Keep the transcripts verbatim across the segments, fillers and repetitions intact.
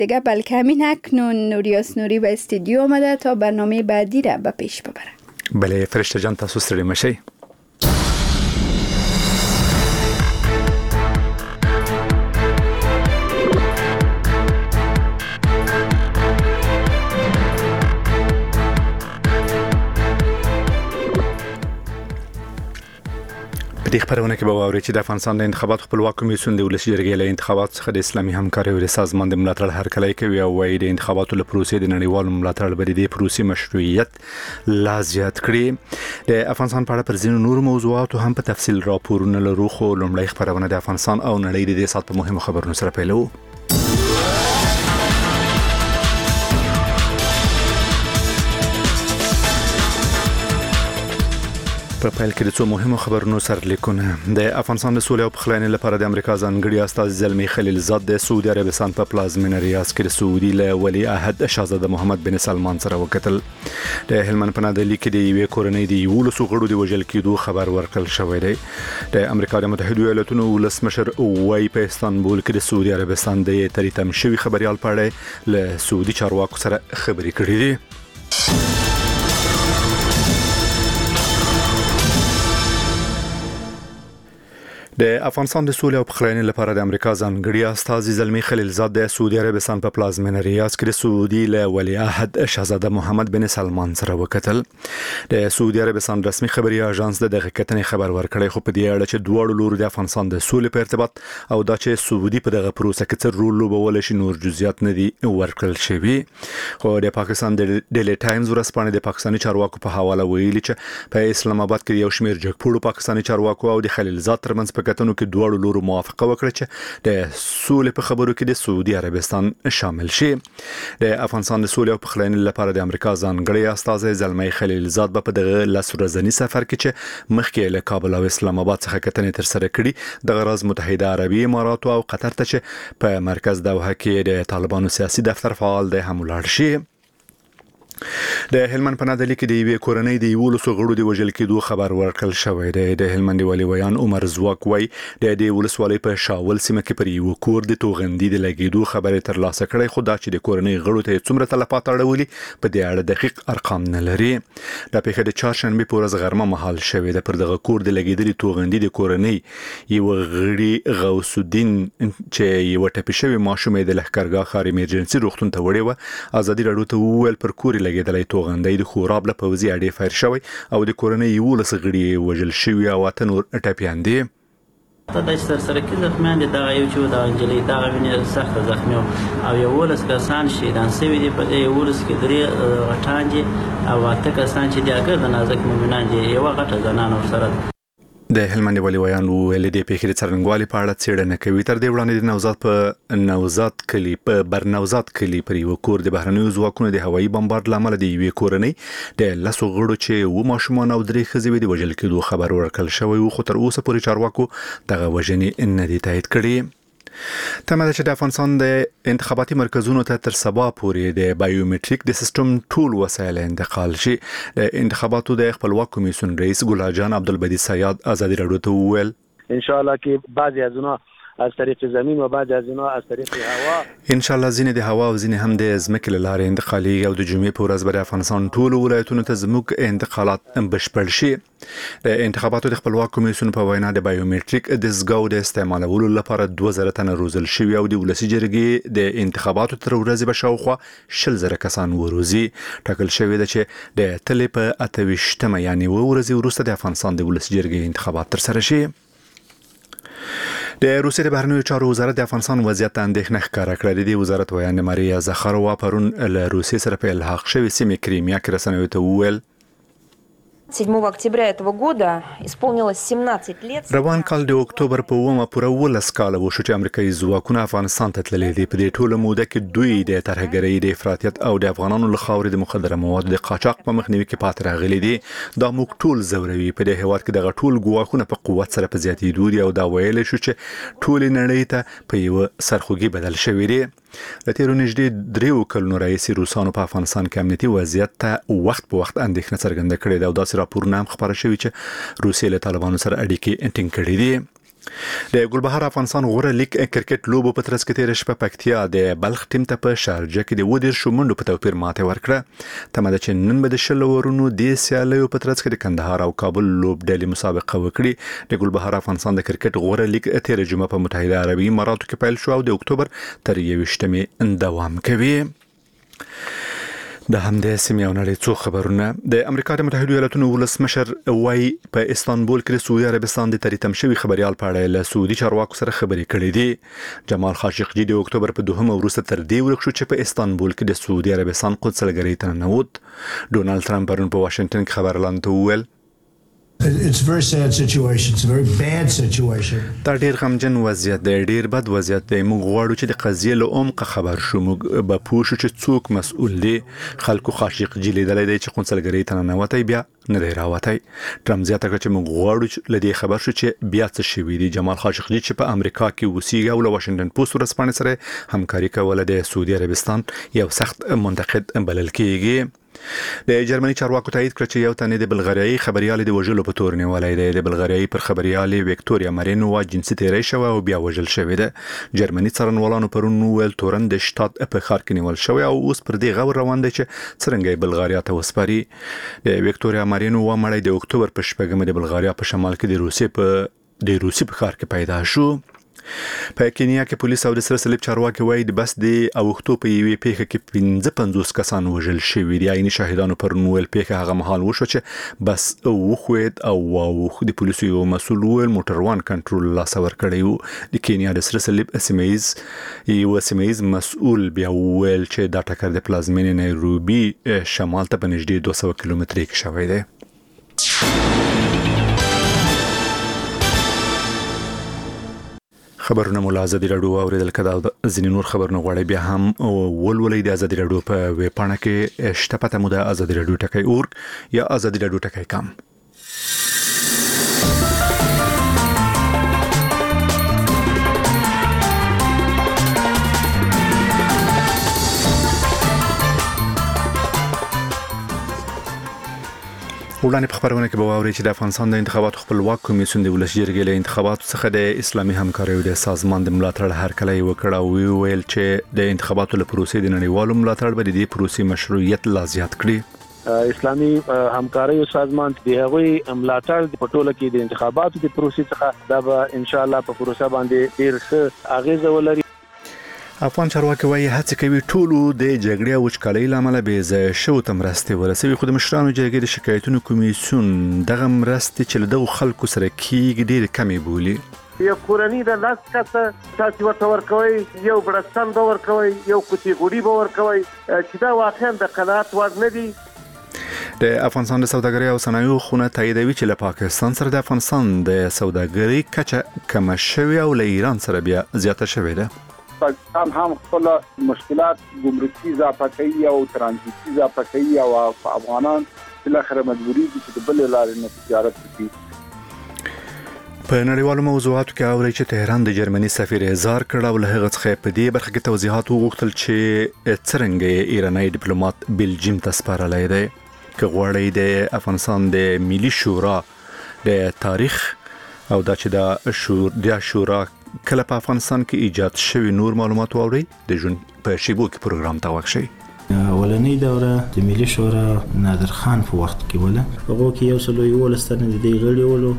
دیگه، بلکه همین اکنون نوریاس نوری به استودیو آمده تا برنامه بعدی را به پیش ببره. بله فرشته جان، تاسو ستړي مشئ. په دې خبرونه کې به واوري چې د افغانستان د انتخاباتو خپلواک کمیسیون د ولسي جرګې له انتخاباتو څخه د اسلامي همکارۍ او سازمان د ملاتړ هرکلی کوي او وايي د انتخاباتو له پروسې د نړیوالو ملاتړ به د پروسې مشروعیت لا زیات کړي. د افغانستان په اړه پر ځینو نور موضوعاتو هم په تفصیل راپورونه لرو، خو لومړی خبرونه د افغانستان او نړۍ د دې سات په مهمو خبرونو سره پیلو. په پیل کې د څو مهمو خبرونو سرلیکونه. د افغانستان د سولې او پخلاینې لپاره د امریکا ځانګړي استازي زلمی خلیلزاد د سعودي عربستان په پلازمینه ریاض کې د سعودي له ولی عهد شاهزاده محمد بن سلمان سره وکتل. د هلمند په نادرلي کې د یوې کورنۍ د یولسو غړو د وژل کېدو خبر ورکړل شوی دی. د امریکا د متحده ایالاتونو ولسمشر وايي په استانبول کې د سعودي عربستان د تریتم شوی خبريال په اړه له سعودي چارواکو سره خبرې کړې دي. د افغانستان د سولې او پخلاینې لپاره د امریکا ځانګړي استازي زلمی خلیلزاد د سعودي عربستان په پلازمینه ریاض کې د سعودي له ولی عهد شاهزاده محمد بن سلمان سره وکتل. د سعودي عربستان رسمي خبري اژانس د دغه کتنې خبر ورکړی، خو په دې اړه چې دواړو لورو د افغانستان د سولې په ارتباط او دا چې سعودي په دغه پروسه کې څه رول لوبول شي نور جزئیات نه دي ورکړل شوی. خو د پاکستان د ډیلی ټایمز ورسپانې د پاکستاني چارواکو په حواله ویلي چې په اسلام آباد کې یو شمېر جګپوړو پاکستاني چارواکو او د خلیلزاد ترمنځ په کتنو کې دواړو لورو موافقه وکړه چې د سولې په خبرو کې د سعودي عربستان شامل شي. د افغانستان د سولې او پخلاینې لپاره د امریکا ځانګړي استازي زلمی خلیلزاد په دغه لس ورځنی سفر کې چې مخکې له کابل او اسلام آباد څخه کتنې تر سره کړي د غرض متحده عربي امارات او قطر ته چې په مرکز دوحه کې د طالبانو سیاسي دفتر فعال دی هم ولاړ شي. د هلمند په نادرلي کې د یوې کورنۍ د یولسو غړو د وژل کېدو خبر ورکړل شوی دی. د هلمند والي ویان عمر زواک وای د دې ولسوالۍ په شاول سیمه کې پر یو کور د توغندي د لګیدو خبرې تر لاسه کړې، خو دا چې د کورنۍ غړو ته څومره تلفات اړولي په دې اړه دقیق ارقام نه لري. د پیښې د چهارشنبه په ورځ غرمه مهال شوی د پر دغه کور د لګیدلي توغندي د کورنۍ یو غړي غوث الدین چې یو ټپي شوی ماشومې د لښکرګاه ښار ایمرجنسي روغتون ته وړي و ازادي راډیو ته وویل پر کور لګیدلې توغندۍ د خوراب له پوځي اډې فایر شوی او د کورنۍ یولس غړي وژل شوی او اته نور ټپیان دي. ته د سرسره کې زخمیان دي، دغه یو چې د انجلۍ دغه وینې سخت زخمی او یولس کسان شهیدان شوي دي. په دې یولس کې درې غټان دي او اته کسان چې د اګر د نازک مؤمنان دي، یو غټه زنان ورسره. د هلمند والي ویان ویل د پیښې د څرنګوالي په اړه څېړنه کوي. تر دې وړاندې د نوزاد په نوزاد کلی په برنوزاد کلی پر یو کور د بهرنیو ځواکونو د هوایي بمبارد لامل د یوې کورنۍ د لسو غړو چې و ماشومان او درې ښځې د وژل کېدو خبر ورکړل شوی و، خو تر اوسه پورې چارواکو دغه وژنې نه دي تایید کړي. تمه ده چې د افغانستان د انتخاباتي مرکزونو ته تر سبا پورې د بایومټریک د سیستم ټول وسایل انتقال شي. د انتخاباتو د خپلواک کمیسیون رئیس ګلال جان عبدالبدی سیاد ازادي راډیو ته وویل ان شاء الله کې بعضی از اونها از طریق زمین و بعضی از اونها از طریق هوا ان شاء الله ځینې د هوا او ځینې هم د ځمکې له لارې انتقالي او د جمعې په ورځ به د افغانستان ټول ولایتونو ته زموږ انتقالات بشپړ شي. د انتخاباتو د خپلواک کمیسیون په وینا د بایومټریک د دستګاو د استعمالولو لپاره دوه زره تنه روزل شوي او د ولسي جرګې د انتخاباتو تر ورځې به شاوخوا شل زره کسان وروزي. ټاکل شوی ده چې د تلې په اته ویشتمه یعنی اووه ورځې وروسته د افغانستان د ولسي جرګې انتخابات تر سره شي. د روسیې د بهرنیو چارو وزارت د افغانستان وضعیت ته اندېښنه ښکاره کړې. د وزارت ویان ماریا زخاروا پرون له روسیې سره په الحاق شوې سیمې کریمیا کې رسنیو ته وویل седьмого октября этого года исполнилось семнадцать лет. روان کال د اکتوبر په اوومه پوره ولس کال وشو چې امریکایي ځواکونه افغانستان ته تللي دي. په دې ټوله موده کې دوی د ترهګرۍ د افراطیت او د افغانانو له خاورې د مخدره موادو د قاچاق په مخنیوي کې پاتې راغلي دي. دا موږ ټول زوروي. په دې هیواد کې دغه ټول ګواښونه په قوت سره په زیاتېدو دي او دا ویل شو چې ټول نړۍ ته په یو سرخوږي بدل شوی دی. د تیرو نږدې دریو کلونو راهیسې روسانو په افغانستان کې امنیتي وضعیت ته وخت په وخت اندېښنه څرګنده کړې ده او داسې راپورونه هم خبره شوي چې روسیې له طالبانو سره اړیکې ټینګ کړې دي. د ګلبهار افغانستان غوره لیگ کرکټ لوبو په ترڅ کې تیر شپه پکتیا د بلخ ټیم ته په شارجه کې د ودیر شومندو په توپیر ماته ورکړه تمه ده چې نن به د شل ورونو د سیالیو په ترڅ کې د کندهار او کابل لوب ډلې مسابقه وکړي د ګلبهار افغانستان د کرکټ غوره لیگ تیر جمعه په متحده عربي اماراتو کې پیل شو او د اکتوبر تر یویشتمې دوام کوي. د همدې سیمې او نړۍ څو خبرونه. د امریکا د متحده ایالاتونو ولسمشر وای په استانبول کې د سعودي عربستان د تریتم شوی خبريال په اړه له سعودي چارواکو سره خبرې کړې دي. جمال خاشقجي د اکتوبر په دوهم وروسته تر دې ورک شو چې په استانبول کې د سعودي عربستان قونسلګرۍ ته ننوت. ډونالد ټرمپ پرون په واشنگټن کې خبر اعلان وکړ. It's a very sad situation. It's a very bad situation. دا ډیر غمجن وضعیت دی، ډیر بد وضعیت دی. موږ غواړو چې د قضیې له عمق خبر شو. موږ به پوه شو چې څوک مسؤل دی. خلکو خاشقجي لیدلې دی چې قونسلګرۍ ته ننوتای بیا نه دی راوتی. ټرمپ زیاته کړه چې موږ غواړو چې لدې خبر شو چې بیا څه شوی دی. جمال خاشقجي چې په امریکا کې اوسېږي او له واشنگټن پوسټ ورسپانې سره همکاري کوله د سعودي عربستان یو سخت منتقد بلل کېږي. د جرمني چارواکو تایید کړ چې یو تنه د بلغاریایي خبريال د وژلو په تور نیولای دی. د بلغاریایي پر خبريال ویکټوریا مارینووا جنسي تیری شو او بیا وژل شوی دی. جرمني څارنوالانو پرون ویل تورن د شتات په ښار کې نیول شوی او اوس پر دې غور روان دی چې څنګه بلغاریا ته وسپاري. د ویکټوریا مارینووا مړی د اکتوبر په شپږمه د بلغاریا په شمال کې د روسیې په د روسیې په ښار کې پیدا شو. په کینیا کې پولیس او د سره صلیب چارواکي وایي د بس د اوختو په یوې پیښه کې پنځه پنځوس کسان وژل شوي دي. عیني شاهدانو پر نوول پیښه هغه مهال وشو چې بس وخوید او واو د پولیسو یو مسؤل ویل موټر وان کنټرول لاس ور کړی وو. د کینیا د سره صلیب سیمایز یو سیمایز مسؤل بیا ویل چې دا ټکر د پلازمینې نایروبي شمال ته په نږدې دوه سوه کیلومترۍ کې شوی دی. خبرونه مو له ازادي راډیو اوریدل کدا ځینې نور خبرونه غواړي بیا هم ولولې د ازادي راډیو په ویب پاڼه کې شته پته مو د ازادي راډیو ټکی اورګ یا ازادي راډیو ټکی کام. وړاندې په خبرونه کې به واوري چې د افغانستان د انتخاباتو خپلواک کمیسیون د ولس جرګې له انتخاباتو څخه د اسلامي همکاریو د سازمان د ملاتړ هرکلی وکړ او ویل چې د انتخاباتو له پروسې د نړیوالو ملاتړ به د دې پروسې مشروعیت لا زیات کړي. اسلامي همکاریو سازمان د هغوی ملاتړ په ټوله کې د انتخاباتو د پروسې څخه دا به ان شاء الله په پروسه باندې ډیر ښه اغیزه ولري. افغان چارواکي وايي هڅه کوي ټولو د جګړې او وچکالۍ لامل به ز شو تمرستي ورسوي. خو د مشرانو جرګې د شکایتونو کمیسیون دغه مرستې چې له دغه خلکو سره کیږي ډېر کمې بولي. یو کورنۍ د لاس کته تاسو ورته ورکوي، یو برستان به ورکوي، یو کوټي غوډي به ورکوي چې دا واقعا د قناعت وړ نه دي. د افغانستان د سوداګرۍ او صنایعو خونه تاییدوي چې له پاکستان سره د افغانستان د سوداګرۍ کچه کم شوی او له ایران سره بیا زیاته شوې ده. پاکستان هم خپل مشکلات ګمرکي اضافه کوي او ترانزیتي اضافه کوي او افغانان بل اخر مجبوري دي چې بل لارې نه تجارت وکړي. په نړیوالو موضوعاتو کې اوري چې تهران د جرمني سفیر اظهار کړ او له هغه څخه په دې برخه کې توضیحات وغوښتل چې څنګه ایرانی ډیپلوماټ بلجیم ته سپارلی دی. که غواړي د افغانستان د ملي شورا د تاریخ او دا چې د شور د شورا کله په افغانستان کې ایجاد شوی نور معلومات واوري د جون په شیبو کې پروګرام تا وښي. اولنۍ دوره د ملي شورا نادر خان په وخت کې ولا هغه کې یو سلو یو لستنه د دې غړي ولو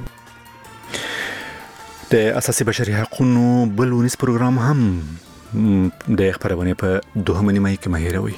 د اساسي بشري حقوقو بل ونیس پروګرام هم د خبرونه په دوهمه نیمه کې مهیروي.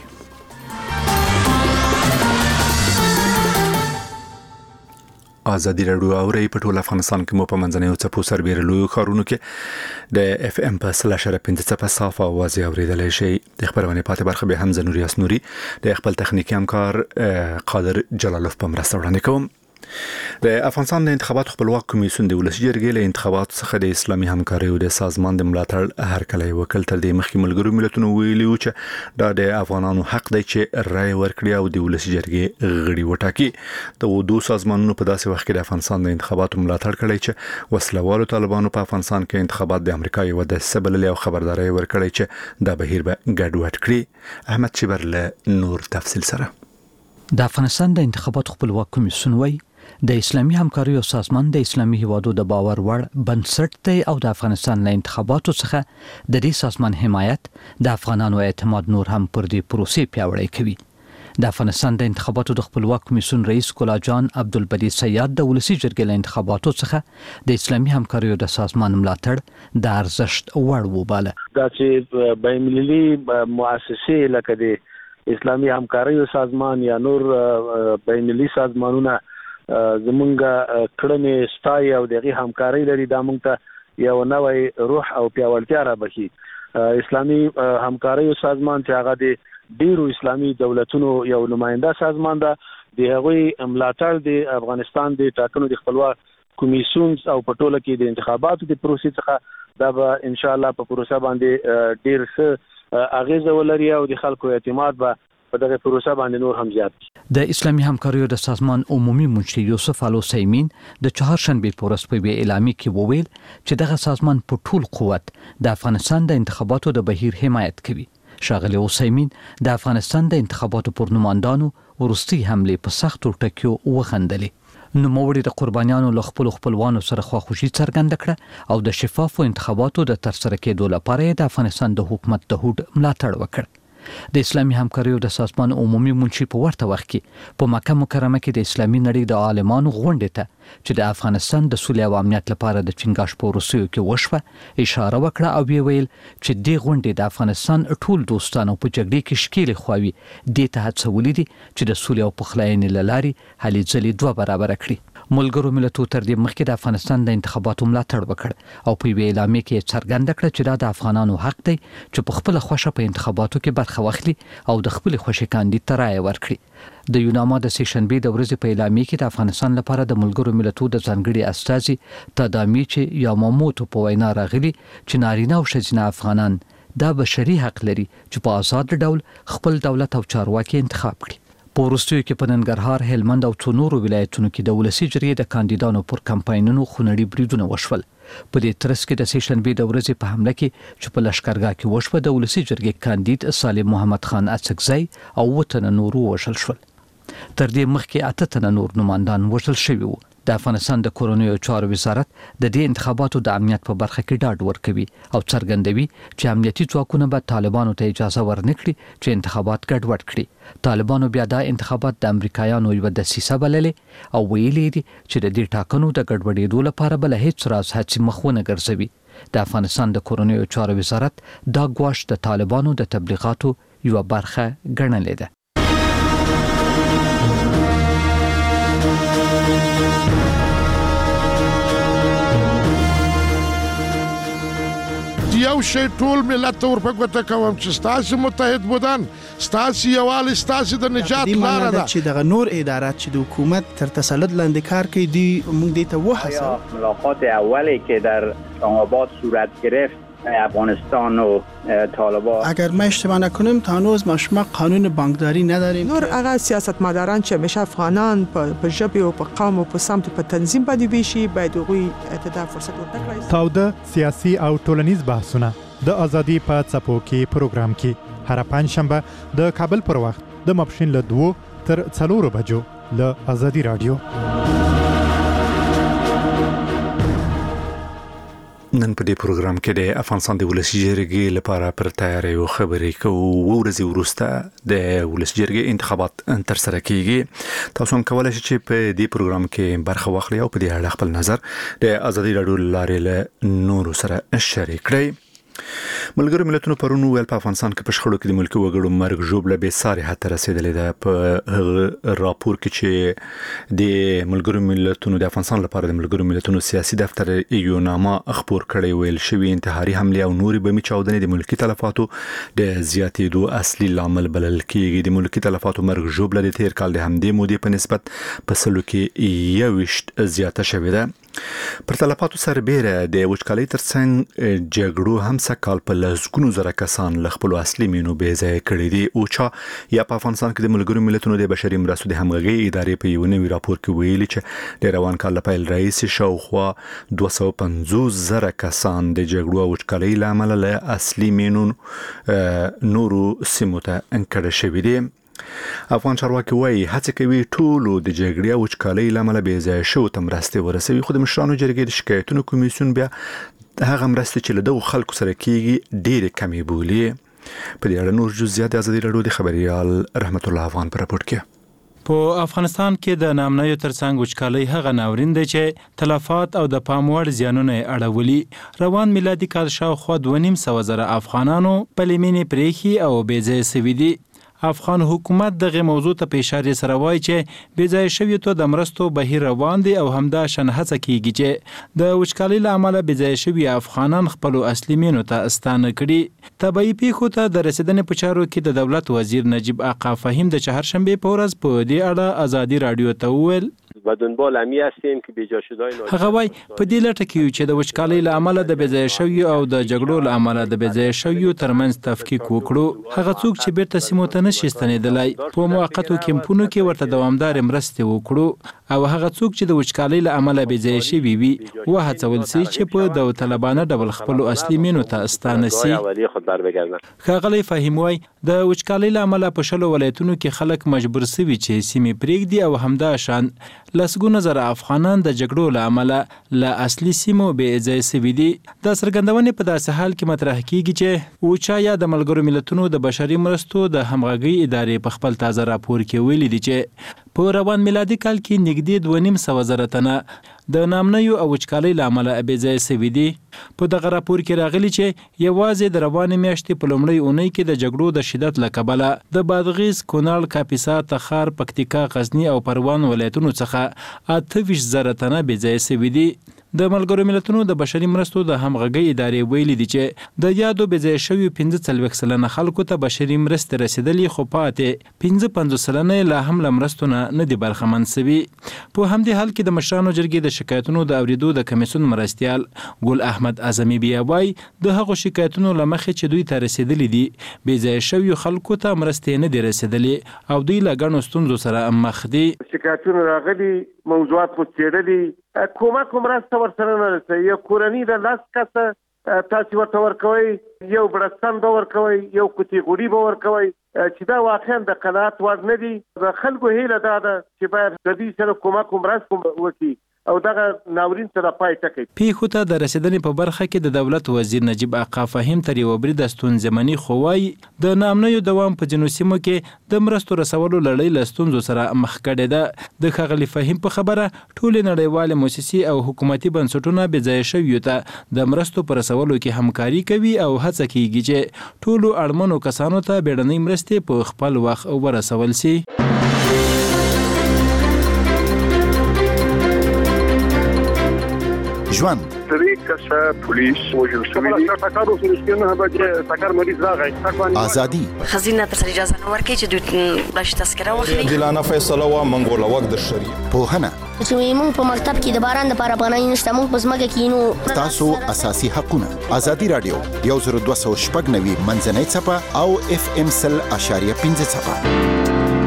ازادي راډیو اوري په ټول افغانستان کې مو په منځنیو څپو سربېره لوی خارونو کې د اف ام په سلاشر پنځه څپه صافه आवाज اوریدلای شي. د خبرونه پاتې برخه به هم زنوري اسنوري د خپل تخنیکی همکار قادر جلالوف په مرسته وړاندې کوم. د افغانستان د انتخاباتو خپلواک کمیسیون د ولس جرګې له انتخاباتو څخه د اسلامي همکاریو د سازمان د ملاتړ هرکلی وکړ. تر دې مخکې ملګرو ملتونو ویلي و چې دا د افغانانو حق دی چې رای ورکړي او د ولس جرګې غړي وټاکي. د دوه سازمانونو په داسې وخت کې د افغانستان د انتخاباتو ملاتړ کړی چې وسلوالو طالبانو په افغانستان کې انتخابات د امریکا یو د سبل له خبرداري ورکړی چې دا بهیر به ګډوډ کړي. احمد چبر له نور تفصیل سره. د افغانستان د انتخاباتو خپلواک کمیسیون وایي د اسلامي همکاریو سازمان د اسلامي هیوادو د باور وړ بنسټ دی او د افغانستان له انتخاباتو څخه د دې سازمان حمایت د افغانانو اعتماد نور هم پر دې پروسې پیاوړی کوي. د افغانستان د انتخاباتو د خپلواک کمیسیون رئیس ګلا جان عبدالبدی سیاد د ولسی جرګې له انتخاباتو څخه د اسلامي همکاریو د سازمان ملاتړ د ارزښت وړ وباله. دا چې بین المللي مؤسسې لکه د اسلامي همکاریو سازمان یا نور بین المللي سازمانونه زمونږ کړنې ستای او دغه همکاري لري دا مونږ ته یو نوې روح او پیاوړتیا را بخي. اسلامي همکاریو سازمان چې هغه د ډیرو اسلامي دولتونو یو نماینده سازمان ده د هغوی ملاتړ د افغانستان د ټاکنو د خپلواک کمیسیون او په ټوله کې د انتخاباتو د پروسې څخه دا به ان شاء الله په پروسه باندې ډیر ښه اغیزه ولري او د خلکو اعتماد به په دغه پروسه باندې نور هم زیات شي. د اسلامي همکاریو د سازمان عمومي منشي یوسف علو سیمین د چهارشنبه په ورځ په اعلامیه کې وویل چې دغه سازمان په ټول قوت د افغانستان د انتخاباتو د بهیر حمایت کوي. شاغلی اوسیمین د افغانستان د انتخاباتو پر نمائندانو ورستي حمله په سختو ټکیو وغندلې. نوموړي د قربانیانو له خپل خپلوانو سره خواخوشي څرګنده کړه او د شفافو انتخاباتو د ترسره کېدو لپاره د افغانستان د حکومت د هوډ ملاتړ وکړ. د اسلامي همکاریو د سازمان عمومي منشي په ورته وخت کې په مکه مکرمه کې د اسلامي نړۍ د عالمانو غونډې ته چې د افغانستان د سولې او امنیت لپاره د چنګاش په روسیو کې وشوه اشاره وکړه او ویل چې د غونډې د افغانستان ټول دوستانو په جګړې کې شکیل خوي د ته هڅولې دي چې د سولې او پخلاینې لاري هلې ځلې دوه برابر کړي. ملګرو ملتونو تر دې مخکې د افغانستان د انتخاباتو ملاتړ وکړ او په وی اعلامیه کې څرګنده کړه چې دا د افغانانو حق دی چې په خپل خوښه په انتخاباتو کې برخه واخلي او د خپل خوښي کاندید ته رائے ورکړي. د یوناما د سیشنبه د ورځې په اعلامیه کې د افغانستان لپاره د ملګرو ملتونو د ځانګړي استازي تدامیچ یاماموتو په وینا راغلي چې نارینه او ښځینه افغانان دا بشري حق لري چې په آزاد ډول خپل دولت او چارواکي انتخاب کړي. په وروستیو کې په ننګرهار، هلمند او څو نورو ولایتونو کې د ولسی جرګې د کاندیدانو پر کمپاینونو خونړي بریدونه وشول. په دې ترڅ کې د سیشنبه د ورځې په حمله کې چې په لشکرګاه کې وشوه د ولسی جرګې کاندید سالم محمد خان اڅکزی او وطن نورو وشل شول. تر دې مخکې اته تنه نور نمائندان وشل شوي وو. د افغانستان د کورونیو چارو وزارت د دې انتخاباتو د امنیت په برخه کې ډاډ ورکوي او څرګندوي چې امنیتي ځواکونه به طالبانو ته اجازه ورنکړي چې انتخابات ګډوډ کړي. طالبانو بیا دا انتخابات د امریکایانو یو دسیسه بللې او ویلي دي چې د دې ټاکنو د ګډوډېدو لپاره بل هیڅ راز هڅې مخونه ګرځوي. د افغانستان د کورونیو چارو وزارت دا ګواښ د طالبانو د تبلیغاتو یو برخه ګڼلې ده. یو شی ټول ملت ته ورپګوته کوم چې ستاسو متحد بودن، ستاسو یووالی، ستاسو د نجات لاره ده. چې دغه نور ادارات چې د حکومت تر تسلط لاندې کار کوي دی موږ دې ته وهڅوو. ملاقات اولی که در اسلام‌آباد صورت گرفت افغانستان و طالبان، اگر ما اشتباه نکنیم تا هنوز ما شما قانون بانکداری نداریم. نور هغه سیاستمداران چې همیشه افغانان په ژبه او په قوم او په سمت په تنظیم باندې ویشي باید هغوی ته فرصت ورکړي. تاوده سیاسي او ټولنیز بحثونه د ازادي په څپو کې پروګرام کې هر پنځشنبه د کابل پر وخت د ماپښین له دوه تر څلورو بجو له ازادي رادیو. نن په دې پروګرام کې د افغانستان د ولسی جرګې لپاره پر تیاری او خبرې کوو. ورځې وروسته د ولسی جرګې انتخابات تر سره کیږي. تاسو هم کولای شئ چې په دې پروګرام کې برخه واخلئ او په دې اړه خپل نظر د ازادي رادیو لارې له نورو سره شریک کړئ. ملګرو ملتونو پرون ویل په افغانستان کې په شخړو کې د ملکي وګړو مرګ ژوبله به ساري حتی رسیدلې ده. په راپور کې چې د ملګرو ملتونو د افغانستان لپاره د ملګرو ملتونو سیاسي دفتر یوناما خبر کړی ویل شوی انتحاري حمله او نوري بمي چاودنې د ملکي تلفاتو د زیاتېدو اصلي لامل بلل کېږي. د ملکي تلفاتو مرګ ژوبله د تیر کال د همدې مودې په نسبت په سلو کې یوشت زیاته شوې ده. پر تلفاتو سربېره د وچکالۍ ترڅنګ جګړو هم سکهال په لسګونو زره کسان له خپلو اصلي مینو بې ځایه کړي دي. اوچا یا په افغانستان کې د ملګرو ملتونو د بشري مرستو د همغږۍ ادارې په یو نوي راپور کې ویلي چې د روان کال له پیل راهیسې شاوخوا دوه سوه پنځوس زره کسان د جګړو او وچکالۍ له امله له اصلي مینو نورو سیمو ته انکړه شوي دي. افغان چارواکي وایي هڅه کوي ټولو د جګړې او وچکالۍ لامل بې ځای شو ته مرستې ورسوي، خو د مشرانو جرګې د شکایتونو کمیسیون بیا هغه مرستې چې له دغو خلکو سره کیږي ډېرې کمې بولي. په دې اړه نور جزئیات ازادي راډیو د خبريال رحمت الله افغان په راپور کې. په افغانستان کې د نامنیو ترڅنګ وچکالۍ هغه ناورین دی چې تلفات او د پام وړ زیانونه یې اړولي. روان میلادي کال شاوخوا دوه نیم سوه زره افغانانو پلې مینې پرېښي او بې ځایه سوي دي. افغان حکومت دغه موضوع ته په اشاره سره وایي چې بې ځایه شویو ته د مرستو بهیر روان دی او همدا شان هڅه کیږي چې د وچکالۍ له امله بې ځایه شوي افغانان خپلو اصلي مینو ته ستانه کړي. طبیعي پیښو ته د رسیدنې په چارو کې د دولت وزیر نجیب آقا فهیم د چهارشنبې په ورځ په دې اړه ازادي راډیو ته وویل و دنبال همی هستیم که بیجا شدای هغه وای په دې لټه کې چې د وچکالۍ له امله د بې ځایه شویو او د جګړو له امله د بې ځایه شویو ترمنځ تفکیک وکړو. هغه څوک چې بیرته سیمو ته نشي ستنېدلی په موقتو کمپونو کې ورته دوامدارې مرستې وکړو او هغه څوک چې د وچکالۍ له امله بې ځایه شوي وي وهڅول سي چې په داوطلبانه ډول خپلو اصلي مینو ته ستانه سي. ښاغلی فهیم وای د وچکالۍ له امله په شلو ولایتونو کې خلک مجبور سوي چې سیمې پرېږدي او همدا شان لسګونه زره افغانان د جګړو له امله له اصلي سیمو بې ځایه سوي دي. د څرګندونې په داسې حال کې مطرح کیږي چې اوچا یا د ملګرو ملتونو د بشري مرستو د همغږۍ ادارې په خپل تازه راپور کې ویلي دي چې په روان میلادي کال کې نږدې دوه نیم سوه زره تنه د نامنیو او وچکالۍ له امله بې ځایه سوي دي. په دغه راپور کې راغلي چې یوازې د روانې میاشتې په لومړۍ اونۍ کې د جګړو د شدت له کبله د بادغیس، کونړ، کاپیسا، تخار، پکتیکا، غزني او پروان ولایتونو څخه اته ویشت زره تنه بې ځایه سوي دي. د ملګرو ملتونو د بشري مرستو د همغږۍ ادارې ویلي دي چې د یادو بې ځایه شویو پنځه څلوېښت سلنه خلکو ته بشري مرستې رسېدلي، خو پاتې پنځه پنځوس سلنه یې لا هم له مرستو نه نه دي برخمن سوي. په همدې حال کې د مشرانو جرګې د شکایتونو د اورېدو د کمیسیون مرستیال ګل احمد اعظمي بیا وایي د هغو شکایتونو له مخې چې دوی ته رسېدلي دي بې ځایه شویو خلکو ته مرستې نه دي رسېدلې او دوی له ګڼو ستونزو سره مخ دي. شکایتونه راغلي، موضوعات مو څېړلي، کومک مرسته ورسره نه رسوي. یو کورنۍ د لس کسه تاسو ورته ورکوئ، یو بړستن به ورکوئ، یو کوتي غوړي به ورکوئ، چې دا واقعا د قناعت وړ نه دي. د خلکو هیله دا ده چې باید د دې سره کومک مرسته وکړي او دغه ناورین سره پای ټکی. پیښو ته د رسیدنې په برخه کې د دولت وزیر نجیب آقا فهیم تر یوه بریده ستونزمني خو وایي د نامنیو دوام په ځینو سیمو کې د مرستو رسولو لړۍ له ستونزو سره مخ کړې ده. د ښاغلي فهیم په خبره ټولې نړیوالې موسسې او حکومتي بنسټونه بې ځایه شویو ته د مرستو په رسولو کې همکاري کوي او هڅه کیږي چې ټولو اړمنو کسانو ته بیړنۍ مرستې په خپل وخت ورسول سي. ژوند سری کسه پولیس وجل شوی دی ټاکر اوس نشته به ټاکر مریض راغی ازادي خزینه تر اجازه نه ورکړي چې دوی بلش تذکره واخلي دلانه فیصله وا منګول وخت د شری په هنه چې موږ په مکتب کې د باران لپاره پناه نشته، موږ په ځمکه کې نو تاسو اساسي حقونه. ازادي رادیو یو زر دوه سوه شپږ نوي منځنۍ څپه او اف ام سل اشاریه پنځه څپه.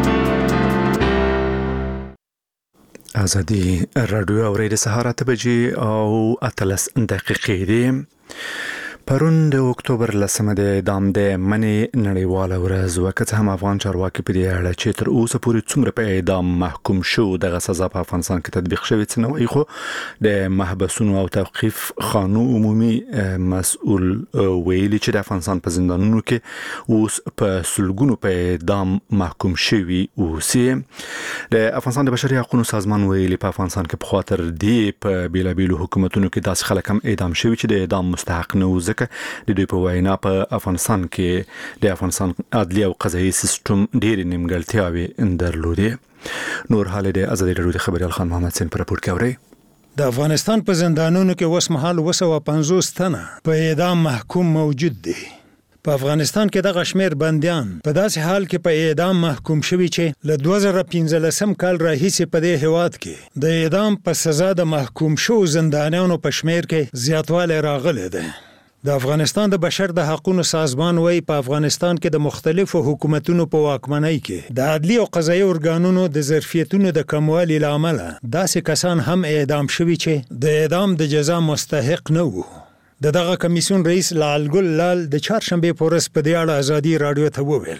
ازادي راډیو اورېد سهار اته بجې او اتلس دقیقې دي. پرون د اکتوبر لسمه د اعدام د منې نړیواله ورځ وکړه. هم افغان چارواکي په دې اړه چې تر اوسه پورې څومره په اعدام محکوم شو دغه سزا په افغانستان کې تطبیق شوې څه نه وایي، خو د محبسونو او توقیف خانو عمومي مسؤل ویلي چې د افغانستان په زندانونو کې اوس په سلګونو په اعدام محکوم شوي اوسي. د افغانستان د بشري حقوقو سازمان ویلي په افغانستان کې په خاطر دی په بیلابیلو حکومتونو کې داسې خلک هم اعدام شوي چې د اعدام مستحق نه وو. د دوی په وینا په افغانستان کې د افغانستان عدلي او قضایي سیستم ډېرې نیمګړتیاوې درلودې. نور حال د ازادي راډیو د خبريال خان محمد سین پر راپور کې اوري. د افغانستان په زندانونو کې اوس مهال اوه سوه پنځوس تنه په اعدام محکوم موجود دي. په افغانستان کې دغه شمیر بندیان په داسې حال کې په اعدام محکوم شوي چې له دوه زره پنځلسم کال راهیسې په دې هیواد کې د اعدام په سزا د محکوم شو زندانیانو په شمیر کې زیاتوالی راغلی دی. د افغانستان د بشر د حقوقو سازمان وایي په افغانستان کې د مختلفو حکومتونو په واکمنۍ کې د عدلي او قضایي ارګانونو د ظرفیتونو د کموالي له امله داسې کسان هم اعدام شوي چې د اعدام د جزا مستحق نه وو. د دغه کمیسیون رئیس لال ګل لال د چهارشنبې په ورځ په دې اړه ازادي راډیو ته وویل.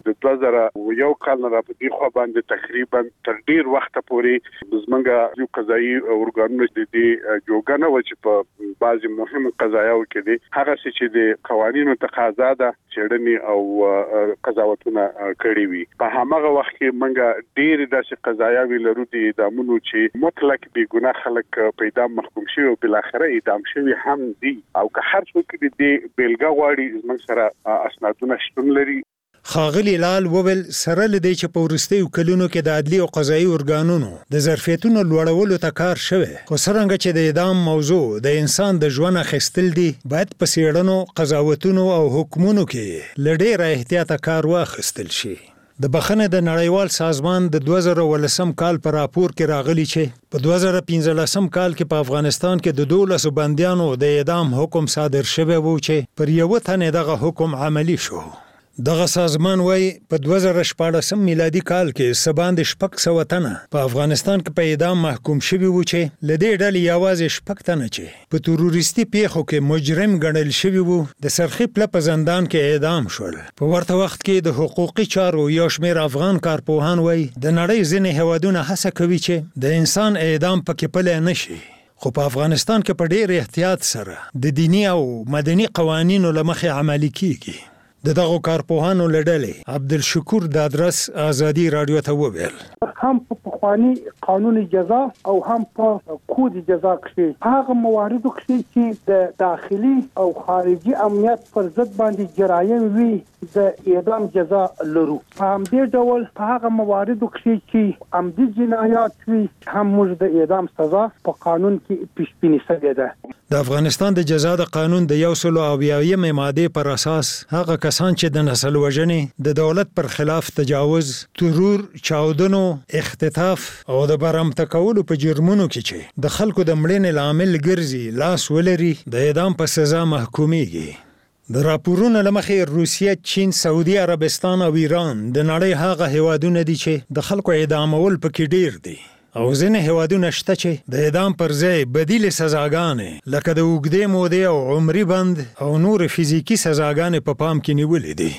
د دوه زره یو کال نه راپدې خو باندې تقریبا تر ډیر وخت پورې زمونږ یو قضایي ارګانونه د دې جوګنه و چې په بعضي مهم قضایاو کې دي هغه چې د قوانینو تقاضا ده چېړنې او قضاوتونه کړې وي په هغه وخت کې موږ ډیر داسې قضایاوي لرو دي اعدامونو چې مطلق بې ګناه خلک په اعدام محکوم شوي او بل اخره اعدام شوي هم دي او که هر څوک دې بیلګه غواړي زموږ سره اسنادونه شتون لري. خاغلی لال وویل سره لدی چې په ورستیو کلونو کې د عدلي او قضایي ارګانونو د ظرفیتونو لوړولو ته کار شوی خو څرنګه چې د اعدام موضوع د انسان د ژوند اخیستل دي باید په څېړنو قضاوتونو او حکمونو کې له ډېره احتیاطه کار واخیستل شي. د بخښنې د نړیوال سازمان د دوه زره ولسم کال په راپور کې راغلی چې په دوه زره پنځلسم کال کې په افغانستان کې د دولسو بندیانو د اعدام حکم صادر شوی و چې پر یوه تن دغه حکم عملی شو. دغه سازمان وایي په دوه زره شپاړسم میلادي کال کې څه باندې شپږ سوه تنه په افغانستان کې په اعدام محکوم شوي وو چې له دې ډلې یوازې شپږ تنه چې په تروریستي پیښو کې مجرم ګڼل شوي وو د سرخي پله په زندان کې اعدام شول. په ورته وخت کې د حقوقي چارو یو شمېر افغان کارپوهان وایي د نړۍ ځینې هېوادونه هڅه کوي چې د انسان اعدام پکې پلی نه شي خو په افغانستان کې په ډېر احتیاط سره د دیني او مدني قوانینو له مخې عملي کیږي. د دغو کارپوهانو له ډلې عبدالشکور دادرس ازادي راډیو ته وویل هم په پخواني قانون جزا او هم په کود جزا کې هغه مواردو کې چې د داخلي او خارجي امنیت پر ضد باندې جرایم وي د اعدام جزا لرو. په همدې ډول په هغه مواردو کې چې عمدي جنایات وي هم موږ د اعدام سزا په قانون کې پیشبیني شوې ده. د افغانستان د جزا د قانون د یو سل او اویایم مادې پر اساس هغه کسان چې د نسل وژنې د دولت پر خلاف تجاوز، ترور، چاودنو، اختطاف او د برمته کولو په جرمونو کې چې د خلکو د مړینې لامل ګرځي لاس ولري د اعدام په سزا محکومیږي. د راپورونو له مخې روسیه، چین، سعودي عربستان او ایران د نړۍ هغه هیوادونه دي چې د خلکو اعدامول پکې ډیر دي او ځینې هیوادونه شته چې د اعدام پر ځای بدیل سزاګانې لکه د اوږدې مودې او عمري بند او نور فزیکي سزاګانې په پام کې نیولې دي.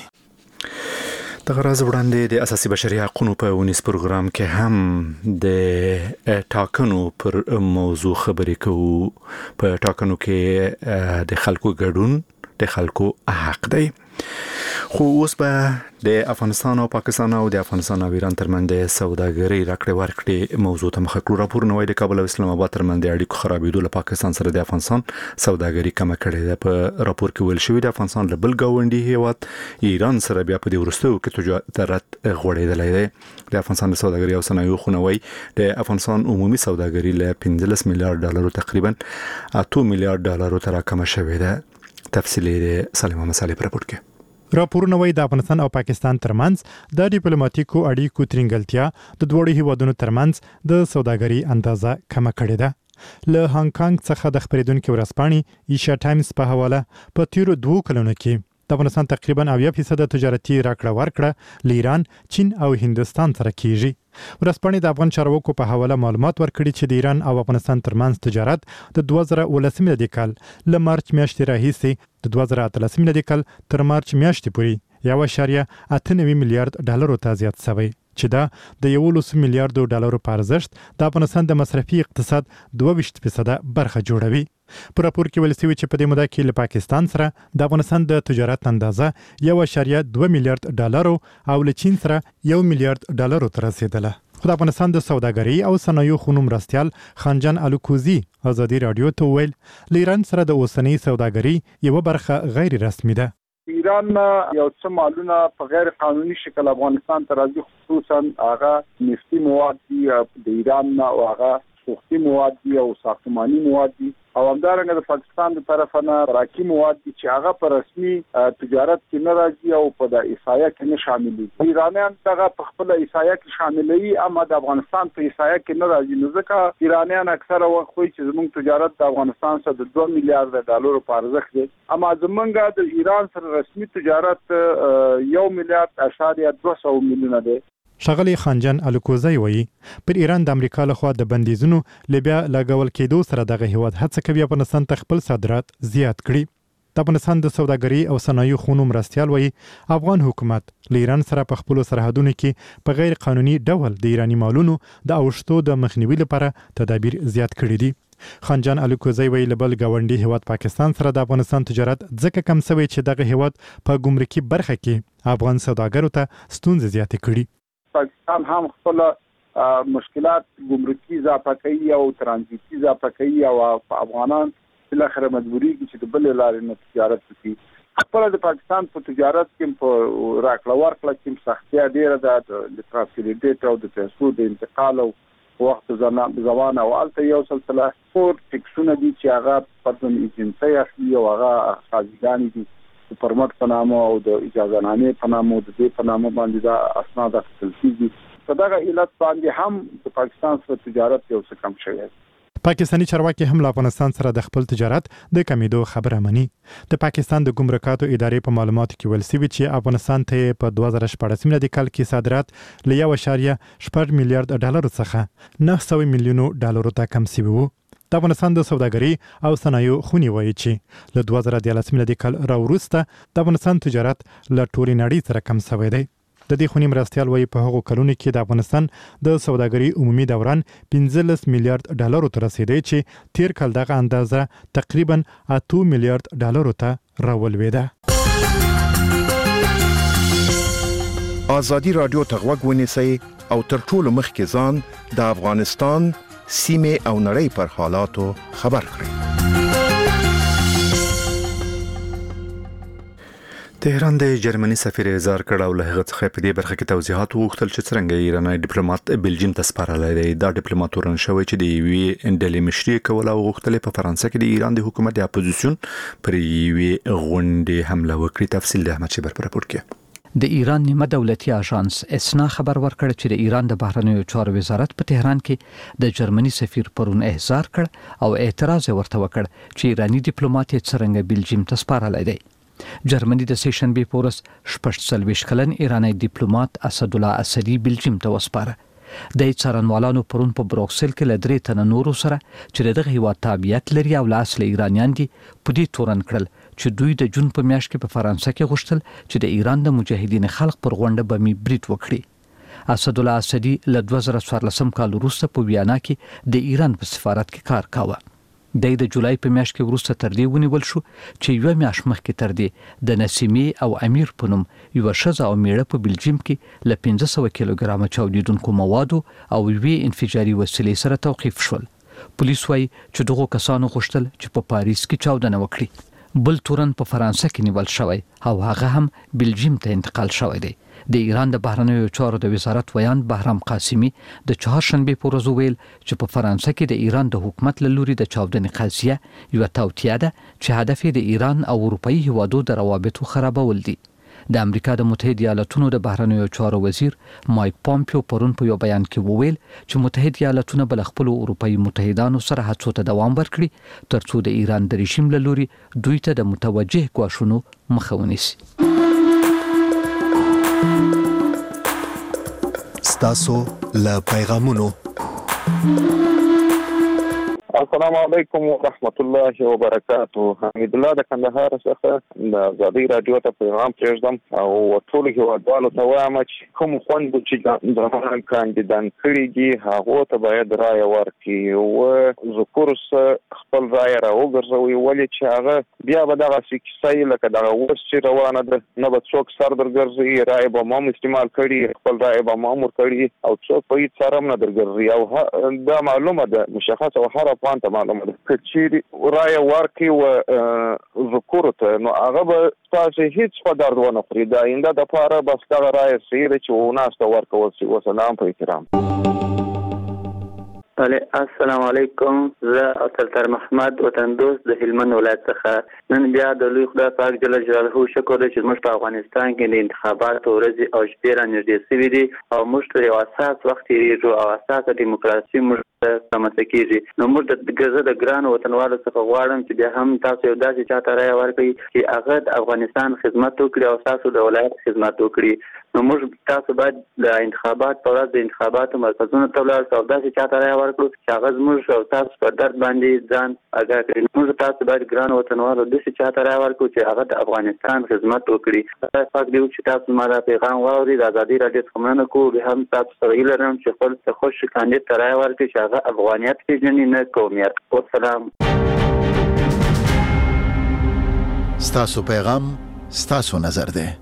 دغه راز وړاندې د اساسي بشري حقوقو په ونیس پروګرام کې هم د ټاکنو پر موضوع خبرې کوو. په ټاکنو کې د خلکو ګډون د خلکو حق دی. خو اوس به د افغانستان او پاکستان او د افغانستان او ایران ترمنځ د سوداګرۍ راکړې ورکړې موضوع ته مخه کړو. راپورونه وايي د کابل او اسلام آباد ترمنځ د اړیکو خرابېدو له پاکستان سره د افغانستان سوداګري کمه کړې ده. په راپور کې ویل شوی د افغانستان له بل ګاونډي هیواد ایران سره بیا په دې وروستیو کې تجارت غوړېدلی دی. د افغانستان د سوداګرۍ او صنایعو خونه وايي د افغانستان عمومي سوداګري له پنځلس میلیارډ ډالرو تقریبا اته میلیارډ ډالرو ته راکمه شوې ده. تفصیلي د سلیمان مسالې په راپور کې راپورونه وايي د افغانستان او پاکستان ترمنځ د ډیپلوماټیکو اړیکو ترنګلتیا د دوړو هیوادونو ترمنځ د سوداګرۍ اندازه کمه کړې ده. له هانګ کانګ څخه د خبرېدونکو ورځپاڼې ایشا ټایمز په حواله په تیرو دوه کلونو کې د افغانستان تقریبا اویا فیصد تجارتي راکړه ورکړه له ایران، چین او هندستان سره کیږي. ورځپاڼې د افغان چارواکو په حواله معلومات ورکړي چې د ایران او افغانستان ترمنځ تجارت د دوه زره ولسم میلادي کال له مارچ میاشتې راهیسې د دوه زره اتلسم میلادي کال تر مارچ میاشتې پورې یو اعشاریه اته نوي میلیارډ ډالرو ته زیات شوی چې دا د یولس میلیارډو ډالرو په ارزښت د افغانستان د مصرفي اقتصاد دوه ویشت فیصده برخه جوړوي. په راپور کې ویل شوی چې په دې موده کې له پاکستان سره د افغانستان د تجارت اندازه یو اعشاریه دوه میلیارډ ډالرو او له چین سره یو میلیارډ ډالرو ته رسیدله. خو د افغانستان د سوداګرۍ او صنایعو خونو مرستیال خانجان الوکوزي ازادي راډیو ته ویل له ایران سره د اوسنۍ سوداګرۍ یو برخه غیر رسمي ده. ایران یو څه مالونه په غیر قانوني شکل افغانستان ته راځي، خصوصا هغه نفتي مواد دي د ایران او هغه سوختي مواد دي او ساختماني مواد دي او همدارنګه د پاکستان د طرفه نه راکي مواد دي چې هغه په رسمي تجارت کې نه راځي او په د ایسایا کې نه شامل دي. ایرانیان دغه په خپل ایسایا کې شاملوي اما د افغانستان په ایسایا کې نه راځي. نو ځکه ایرانیان اکثره وخت وایي چې زموږ تجارت د افغانستان سره د دوه میلیارډ ډالرو په ارزښت دی، اما زمونږ د ایران سره رسمي تجارت یو میلیارډ اعشاریه دوه سوه میلیونه دی. ښاغلی خانجان الوکوزی وایي پر ایران د امریکا لخوا د بندیزونو له بیا لګول کېدو سره دغه هیواد هڅه کوي افغانستان ته خپل صادرات زیات کړي. د افغانستان د سوداګري او صنایعو خونو مرستیال وایي افغان حکومت له ایران سره په خپلو سرحدونو کې په غیر قانوني ډول د ایراني مالونو د اوښتو د مخنیوي لپاره تدابیر زیات کړي دي. خانجان الکوزی وایي له بل ګاونډي هیواد پاکستان سره د افغانستان تجارت ځکه کم شوی چې دغه هیواد په ګمرکي برخه کې افغان سوداګرو ته ستونزې زیاتې کړي. پاکستان هم خپل مشکلات ګمرکي اضافه کوي او ترانزیتي اضافه کوي او افغانان بل اخر مجبوري چې د بل لارې نه تجارت وکړي. خپل د پاکستان په تجارت کې په راکړه ورکړه کې سختي ډیره ده د ترانسپورټ او د پیسو د انتقال او وخت زمان او الته یو سلسله فور ټیکسونه دي چې هغه پرتون ایجنسي اخلي او هغه خاصګان دي پرمټ په نامه او د اجازه نامې په نامه او د دې په نامه باندې دا اسناد اخیستل کیږي. په دغه علت باندې هم د پاکستان سره تجارت یو څه کم شوی. پاکستانی چارواکي هم له افغانستان سره د خپل تجارت د کمیدو خبره مني. د پاکستان د ګمرکاتو ادارې په معلوماتو کې ویل شوي چې افغانستان ته په دوه زره شپاړس میلادي کال کې صادرات له یو اعشاریه شپږ میلیارډ ډالر څخه نه سوه میلیونو ډالرو ته کم شوي وو. د افغانستان د سوداګري او صنایعو خونې وایي چې له دوه زره دیارلس میلادي کال راوروسته د افغانستان تجارت له ټولې نړۍ سره کم شوی دی. د دې خونې مرستیال وایي په هغو کلونو کې د افغانستان د سوداګري عمومي دوران پنځلس میلیارډ ډالرو ته رسیدی چې تیر کال دغه اندازه تقریبا اته میلیارډ ډالرو ته راولوېده. ازادي رادیو ته غوږ ونیسئ او تر ټولو مخکې ځان د افغانستان سیمې او نړۍ پر حالاتو خبر کړئ. تهران د جرمني سفیر اظهار کړ او له هغه څخه په دې برخه کې توضیحات وغوښتل چې څنګه ایرانی ډیپلوماټ بلجیم ته سپارلی دی. دا ډیپلوماټ ورن شوی چې د یوې ډلې مشري کول او غوښتل په فرانسه کې د ایران د حکومت د اپوزیسیون پر یوې غونډې حمله وکړي. تفصیل د احمد شبر پر راپور کې. د ایران نیمه دولتي اژانس اسنا خبر ورکړ چې د ایران د بهرنیو چارو وزارت په تهران کې د جرمني سفیر پرون احضار کړ او اعتراض ورته وکړ چې ایرانی ډیپلوماټ څنګه بلجیم ته سپارلی دی. جرمني د سیشنبه پورس شپږ څلوېښت کلن ایرانی ډیپلوماټ اسد الله اسدی بلجیم ته وسپاره. د څارنوالانو پرون په بروکسل کې لدرې تن نورو سره چې دغه هیواد تابعیت لري او لاس له ایرانیان دي په دې تورن کړل چې دوی د جون په میاشت کې په فرانسه کې غوښتل چې د ایران د مجاهدین خلق پر غونډه بمي بریټ وکړي. اسد الله اسدی له دوه زره څوارلسم کال وروسته په ویانا کې د ایران په سفارت کې کار کاوه. د د جولای په میاشت کې وروسته تر دې ونیول شو چې یو میاشت مخکې تر دې د نسیمې او امیر په نوم یو ښځه او میړه په بلجیم کې له پنځه سوه کیلوګرامه چاودیدونکو موادو او یوې انفجاري وسیلې سره توقیف شول. پولیس وايي چې دغه کسانو غوښتل چې په پاریس کې چاودنه وکړي. بل تورن په فرانسه کې نیول شوی او هغه هم بلجیم ته انتقال شوی دی. د ایران د بهرنیو چارو د وزارت ویان بهرام قاسمی د چهارشنبه په ورځ ویل چې په فرانسه کې د ایران د حکومت له لوري د چاودنې قضیه یو توطیه ده چې هدف د ایران او اروپאי هیوادو د روابطو خرابول دي. د امریکا د متحده ایالاتونو د بهرنیو چارو وزیر مایک پامپیو پرون په یو بیان کې وویل چې متحده ایالاتونه بل خپل اروپאי متحدانو سره هڅو ته دوام ورکړي ترڅو د ایران د رژیم له لوري دوی ته د متوجه ګواښونو مخه ونیسي. ستاسو له پیغامونو. السلام علیکم ورحمت الله وبرکاته. حمید الله د کندهار څخه د ازادي رادیو ته پیغام پرېږدم او ټول هیوادوالو ته وایم چې کوم خوند چې د کاندیدان کړي دي هغه ته باید رایه ورکړي او ذکر خپل رایه راوګرځوي ولې چې هغه بیا به دغه کیسه لکه دغه اوس چې روانه ده نه به څوک سر درګرځي رایه به مو استعمال کړي خپل رایه به مامور کړي او څوک په هیڅ سره نه درګرځي او دا معلومه ده مشخص او هر افغان ته معلومه ده چې رایه ورکړي و ذکر ته نو هغه به تاسو هیڅ په درد ونه خوري دا آینده د پاره بس دغه رایه صحیح ده چې وناسته ورکول شي. وسلام په احترام. السلام علیکم. زه اتلتر محمد وطن دوست د هلمند ولایت څخه نن بیا د لوی خدای پاک جل جلاله شکر چې موږ په افغانستان کې د انتخاباتو ورځې او شپې را نږدې شوي دي او موږ ته یو اساس وخت تېرېږو او اساسه دیموکراسي موږ رامنځته کیږي. نو موږ د ګزه د ګران وطنوالو څخه غواړم چې بیا هم تاسو یو داسې چاته رایه ورکړئ چې هغه د افغانستان خدمت وکړي او تاسو د ولایت خدمت وکړي. نو موږ تاسو باید د انتخابات په ورځ د انتخاباتو مرکزونو ته ولاړ شو او داسې چاته رایه ورکړو چې هغه زموږ او تاسو په درد باندې ځان آګاه کړي. موږ تاسو باید ګران وطنوالو داسې چاته رایه ورکړو چې هغه د افغانستان خدمت وکړي. خدای پاک دې چې تاسو ما دا پیغام واورئ. د ازادي راډیو څخه مننه کوو. بیا هم تاسو سره هیله لرم چې خپل خوښ کاندید ته رایه ورکړي چې هغه افغانیت پېژني نه قومیت. والسلام. ستاسو پیغام ستاسو نظر دی.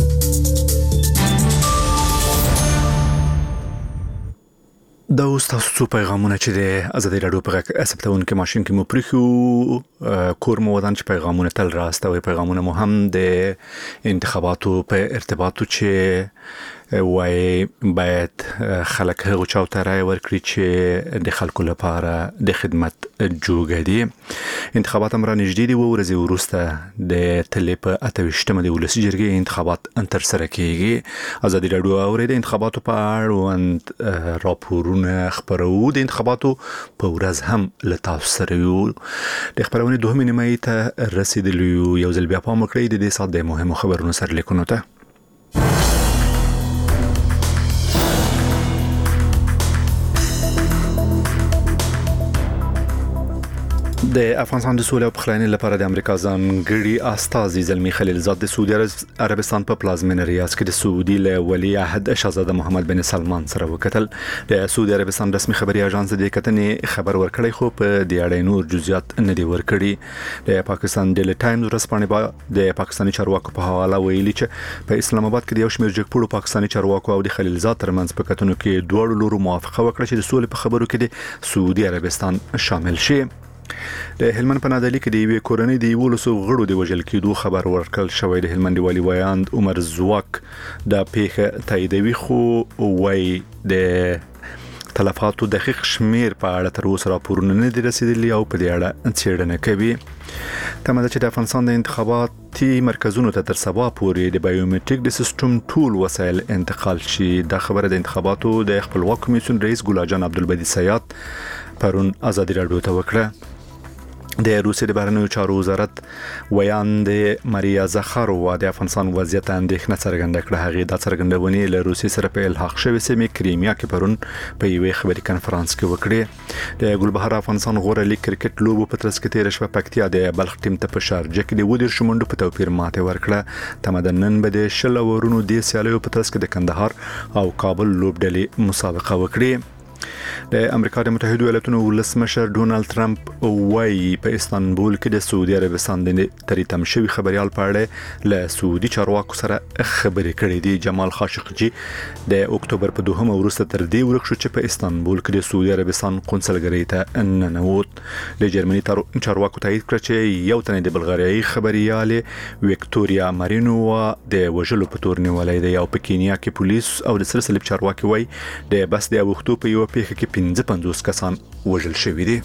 دا اوس تاسو څو پیغامونه چې د ازادي راډیو په غږ اسپتون کې ماشين کې مو پریخو کور مو ودان چې پیغامونه تل راستوي. پیغامونه مو هم د انتخاباتو په ارتباطو چې وای باید خلک هغه چاوته رای ورکړي چې د خلکو لپاره د خدمت جوګه دي. انتخابات هم را نږدې دي. ورځې وروسته د تلې په اتهشتمه د ولسی جرګې انتخابات تر سره کیږي. ازادي راډیو اوري د انتخاباتو په اړه راپورونه خبرو. د انتخاباتو په ورځ هم له تاسو سره یو د خبرونه دوه نیمه ته رسیدلی یو ځل بیا پام وکړئ د دې سات د مهمو خبرونو سره لیکونو ته. د افغانستان د سولې او پخلاینې لپاره د امریکا ځانګړي استازي زلمی خلیلزاد د سعودي عربستان په پلازمینه ریاض کې د سعودي له ولی عهد شاهزاده محمد بن سلمان سره وکتل. د سعودي عربستان رسمي خبري اژانس د کتنې خبر ورکړی خو په دې اړه نور جزئیات نه دی ورکړي. د پاکستان ډیلی ټایمز ورځپاڼې با د پاکستاني چارواکو په حواله ویلي چې په اسلام آباد کې د یو شمېر جګپوړو پاکستاني چارواکو او د خلیلزاد ترمنځ په کتنو کې دوه لورو موافقه وکړه چې د سولې په خبرو کې د سعودي عربستان شامل شي. د هلمند په نادعلي کې د یوې کورنۍ د یولسو غړو د وژل کېدو خبر ورکړل شوی. د هلمند والي ویاند عمر زواک د پیښه تاییدوي خو وایي د تلفاتو دقیق شمیر په اړه تر اوسه راپورونه نه دي رسیدلي او په دې اړه څېړنه کوي. تمه ده چې د افغانستان د انتخاباتي مرکزونو ته تر سبا پورې د بایومټریک د سیستم ټول وسایل انتقال شي. دا خبره د انتخاباتو د خپلواک کمیسیون رئیس ګل جان عبدالبدی سیاد پرون ازادي راډیو ته وکړه. د روسیې د بهرنیو چارو وزارت ویاند ماریا زخاروا د افغانستان وضعیت اندېښنه څرګنده کړه. هغه د څرګندونې له روسیې سره په الحاق شوی سیمې کریمیا کې پرون په یوې خبري کانفرنس کې وکړه. د ګلبهار افغانستان غوړه لیګ کرکټ لوبو په ترڅ کې تیر شپه پکتیا د بلخ ټیم ته په شارجه کې د ودیر شمنډو په توپیر ماته ورکړه. تمدنن به د شل ورونو د سیالیو په ترڅ کې د کندهار او کابل لوبډلې مسابقه وکړي. د امریکا د متحده ایالاتونو ولسمشر ډونالد ټرمپ وايي په استانبول کې د سعودي عربستان د تریتم شوی خبريال په اړه له سعودي چارواکو سره خبرې کړې دي. جمال خاشقجي د اکتوبر په دوهمه وروسته تر دې ورک شو چې په استانبول کې د سعودي عربستان قونسلګرۍ ته ننوت. د جرمني چارواکو تایید کړ چې یو تن د بلغاریایي خبريال وکټوریا مارینووا د وژلو په تور نیولې دی او په کینیا کې پولیس او د سلسله چارواکي وايي د بس د وختو په یو پیښه کې پنځه پنځوس کسان وژل شوي دي.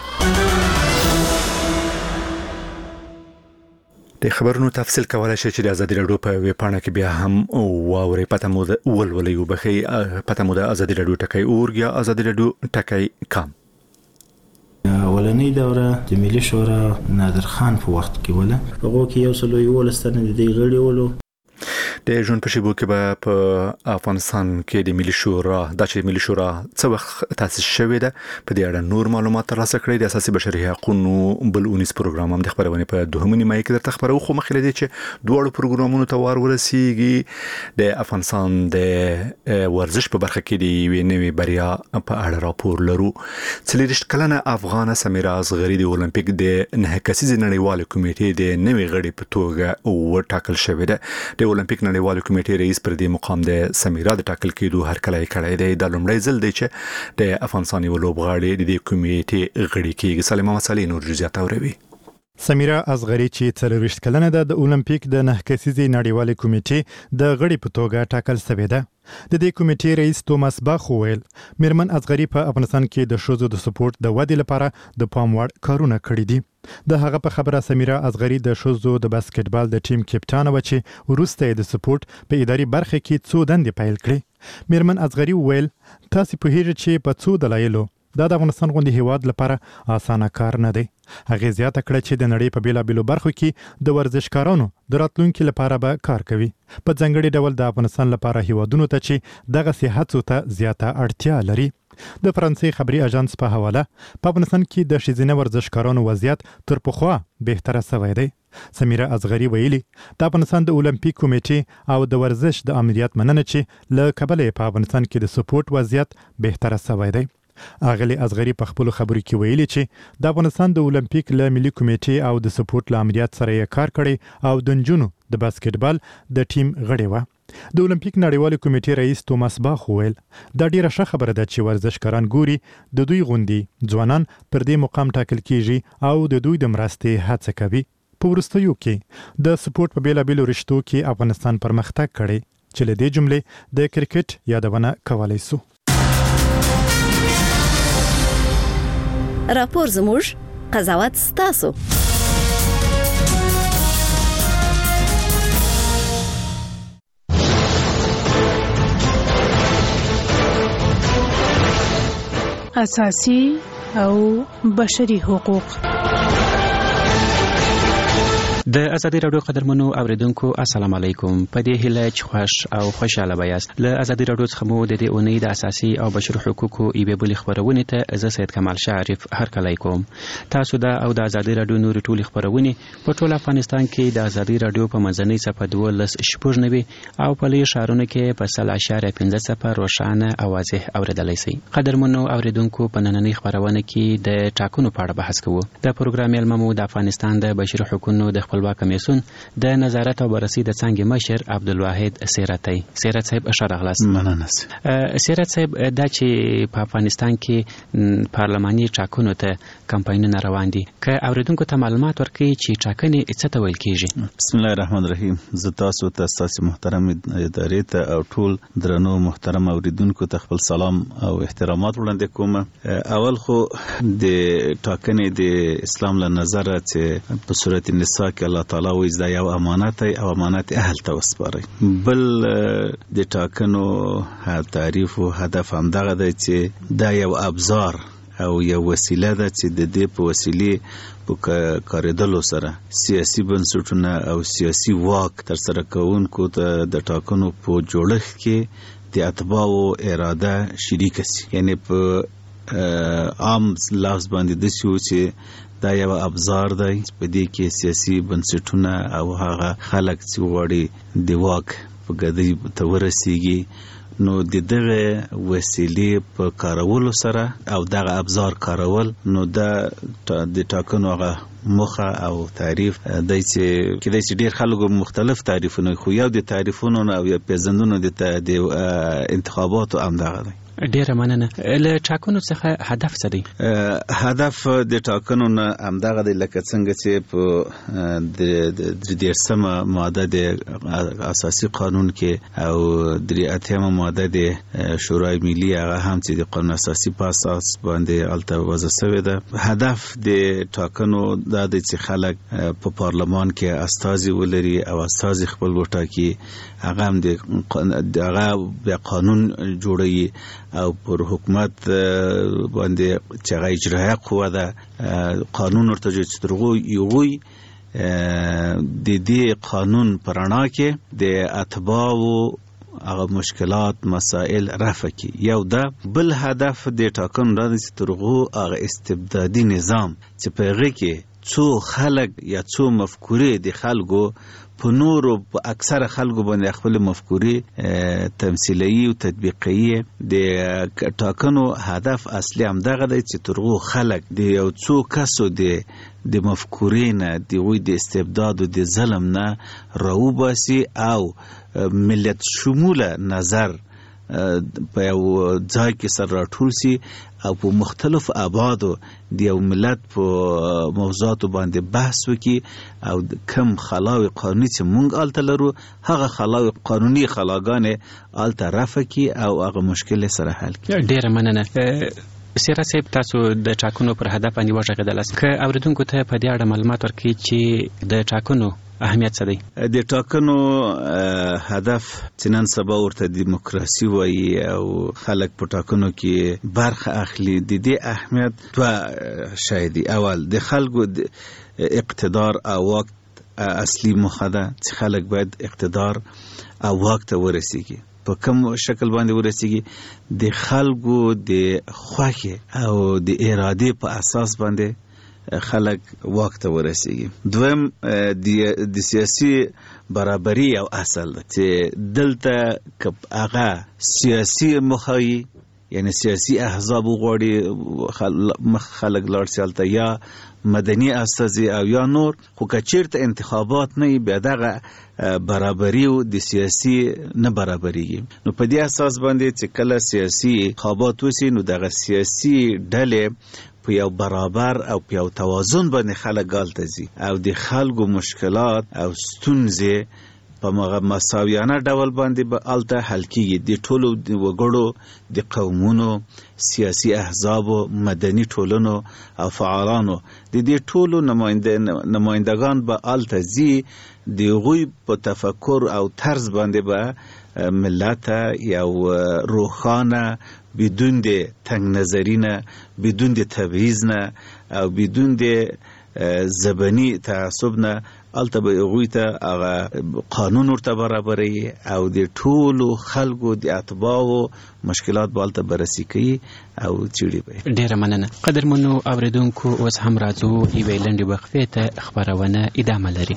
د خبرونو تفصیل کولای شي چې د ازادي راډیو په ویب پاڼه کې بیا هم واوري. پته مو د ولولې وبخي پته مو د ازادي راډیو ټکای اورګیا ازادي راډیو ټکای کام. اولنۍ دوره د ملي شورا نادر خان په وخت کې ولا هغه کې یو سلو یو لستنه د دې غړي ولو د ژوند په شیبو کې به په افغانستان کې د ملي شورا د چې ملي شورا څو وخت تاسیس شوې ده په دې اړه نور معلومات ترلاسه کړئ. د اساسي بشري حقوقو بل اونیس پروګرام هم د خبرونه په دوهمه نیمه کې درته خبرو خو مخکې لدی چې دوه پروګرامونو ته وار ورسیږي. د افغانستان د ورزش په برخه کې د وی نوې بریا په اړه راپور لرو. څلورشت کلنه افغانه سمیرا اصغری د اولمپیک د نه کسیز نړیوال کمیټې د نوې غړي په توګه وټاکل شوې ده. د اولمپیک نړیوال کمیټې رئیس پر دې مقام د سمیرا د ټاکل کېدو هر کله کړی دی. د لومړی ځل دی چې د افغانستان یو لوبغاړی د دې کمیټې غړي کېږي. سلیم مسالې نور جزئیات اوروي. سمیرا اصغری چې څلوېښت کلنه ده د اولمپیک د نه کسیزې نړیوال کمیټې د غړي په توګه ټاکل شوې ده. د دې کمیټې رئیس توماس باخ وویل میرمن اصغری په افغانستان کې د شوزو د سپورت د ودې لپاره د پام وړ کارونه کړي دي. د هغه په خبره سمیرا اصغری د شوزو د باسکټبال د ټیم کپټان و چې وروسته د سپورت په اداري برخه کې څو دندې پیل کړې. میرمن اصغری وویل تاسو په هیڅ چې په څو دلایلو دا د افغانستان غوندي هیواد لپاره اسانه کار نه دی. هغه زیاته کړه چې د نړۍ په بیلابیلو برخو کې د ورزشکارانو د راتلونکو لپاره به کار کوي. په ځانګړي ډول د افغانستان لپاره هیوادونو ته چې دغه صحت ته زیاته اړتیا لري. د فرانسې خبري اژانس په حواله په افغانستان کې د ښځینه ورزشکارانو وضعیت تر پخوا بهتره شوی دی. سمیره اصغری ویلي د افغانستان د اولمپیک کمیټې او د ورزش د امنیت مننه چې له کبله په افغانستان کې د سپورت وضعیت بهتره شوی دی. اغلی اصغری په خپل خبرو کې ویلي چې د افغانستان د اولمپیک له ملي کمیټې او د سپورت له امنیت سره یې کار کړی او د نجونو د باسکټبال د ټیم غړی و. د اولمپیک نړیوالې کمیټې رئیس توماس باخ ویل دا ډیره ښه خبره ده چې ورزشکاران ګوري د دوی غوندي ځوانان پر دې مقام ټاکل کیږي او د دوی د مرستې هڅه کوي. په وروستیو کې د سپورت په بیلابیلو رشتو کې افغانستان پرمختګ کړی چې له دې جملې د کرکټ یادونه کولی سو. راپور زموږ قضاوت ستاسو. اساسي او بشري حقوق. د ازادي رادیو قدرمنو اوریدونکو السلام علیکم. په دې هیله چې خوش او خوشاله وایاست. له ازادي رادیو څخه مو د دې اونۍ د اساسي او بشري حقوقو ایبه بل خبرونه ته زه سید کمال شریف هرکلی کوم. تاسو دا او د ازادي رادیو نور ټول خبرونه په ټول افغانستان کې د ازادي رادیو په منځنۍ صفحه دولس شپږ نوي او په لوی ښارونو کې په سل اشاریه پنځه صفر روښانه او واضح اوریدلای شئ. قدرمنو اوریدونکو په نننۍ خبرونه کې د ټاکنو په اړه بحث کوو. د پروګرام علممو د افغانستان د بشري حقوقو د خپلواک کمیسیون د نظارت او بررسي د څنګه مشر عبدالواحد سیرتی. سیرت صاحب اشاره غلاس. مننه. سیرت صاحب دا چې په افغانستان کې پارلماني ټاکنو ته کمپاینونه روان دي، که اوریدونکو ته معلومات ورکړي چې ټاکنې څه ته ویل کیږي؟ بسم الله الرحمن الرحیم. زه تاسو ته تاسو محترم ادارې ته او ټول درنو محترم اوریدونکو ته خپل سلام او احترامات وړاندې کوم. اول خو د ټاکنې د اسلام له نظر چې په صورت النساء کې الله تعالی وایي دا یو امانت دی او امانت اهل ته وسپارئ. بل د ټاکنو تعریف او هدف هم دغه دی چې دا یو ابزار او یو وسیله ده چې د دې په وسیلې په کاریدلو سره سیاسي بنسټونه او سیاسي واک تر سره کوونکو ته د ټاکنو په جوړښت کې د اتباعو اراده شریک شي. یعنی په عام لفظ باندې د شو چې دا یو ابزار دی په دې کې سیاسي بنسټونه او هغه خلک چې وړي د واک په ګدۍ ته ورسیږي نو د دغه وسیلې په کارولو سره او دغه ابزار کارول نو دا د ټاکنو هغه مخه او تعریف دای چې کله چې ډیر خلکو مختلف تعریفونه خو یو د تعریفونو او یا پیژندونو د انتخاباتو هم دغه دی. ډیره مننه. له ټاکنو څخه هدف څه دی؟ هدف د ټاکنو نه همدغه دی لکه څنګه چې په د درې دیرشمه ماده د اساسي قانون کې او درې اتمه ماده د شورای ملي هغه هم چې د قانون اساسي په اساس باندې الته وضع شوی ده. هدف د ټاکنو دا دی چې خلک په پارلمان کې استازي ولري او استازي خپل وټاکي. هغه هم د هغه قانون جوړوي او پر حکومت باندې چې هغه اجرایه قوه ده قانون ورته چې ترغو یووي د دې قانون پرانا کې د اتباعو هغه مشکلات مسائل رفع کی. یو دا. بل هدف د ټاکنو را دي چې ترغو هغه استبدادي نظام چې په هغه کې څو خلک یا څو مفکورې د خلکو په نورو په اکثر خلکو باندې خپل مفکورې تمثیلي او تطبیقي. د ټاکنو هدف اصلي هم دغه دی چې ترغو خلک د یو څو کسو د د مفکورې نه د وی د استبداد او د ظلم نه راوباسي او ملت شموله نظر په یو ځای کې سره راټول شي او په مختلف آبادو د یو ملت په موضوعاتو باندې بحث وکړي او کم خلاوی قانوني چې مونږ الته لرو هغه خلاوی قانوني خلاګانې الته رفع کړي او هغه مشکل سره حل کړي. ډیره مننه. سیرت صاحب تاسو د ټاکنو پر هدف باندې وژغېدلاست، که اوریدونکو ته په دې اړه معلومات ورکړئ چې د ټاکنو اهمیت څه دی؟ د ټاکنو هدف چې نن سبا ورته دیموکراسي وایي او خلک په ټاکنو کې برخه اخلي، د دې اهمیت دوه شی دي. اول د خلکو اقتدار او واک اصلي موخه ده چې خلک باید اقتدار او واک ته ورسیږي. په کوم شکل باندې ورسیږي؟ د خلکو د خوښې او د ارادې په اساس باندې خلک واک ته ورسیږي. دویم د سیاسي برابري او اصل ده چې دلته که هغه سیاسي مخایي یعنی سیاسي احزاب وغواړي مخ خلک لاړ شي هلته، یا مدني استازي او یا نور، خو که چیرته انتخابات نه بیا دغه برابري او د سیاسي نه برابريږي. نو په دې اساس باندې چې کله سیاسي انتخابات وشي نو دغه سیاسي ډلې په یو برابر او په یو توازن باندې خلک غالته ځي او د خلکو مشکلات او ستونزې په مغه مساویانه ډول باندې به الته حل کیږي. د ټولو وګړو د قومونو، سیاسي احزاب، مدني ټولنو او فعالانو د دې ټولو نمایندگان به الته ځي، د غوی په تفکر او طرز باندې به ملت یو روخانه بدون د تنگ نظری نه، بدون د تبعیض نه او بدون د زبانی تعصب نه الته به غوی ته هغه قانون ورته برابري او د ټولو خلکو د اتباعو مشکلات به الته بررسي کوي او چیړي به. ډیره مننه. قدرمنو اوریدونکو، اوس هم راځو یوې لنډې وقفې ته، خبرونه ادامه لري.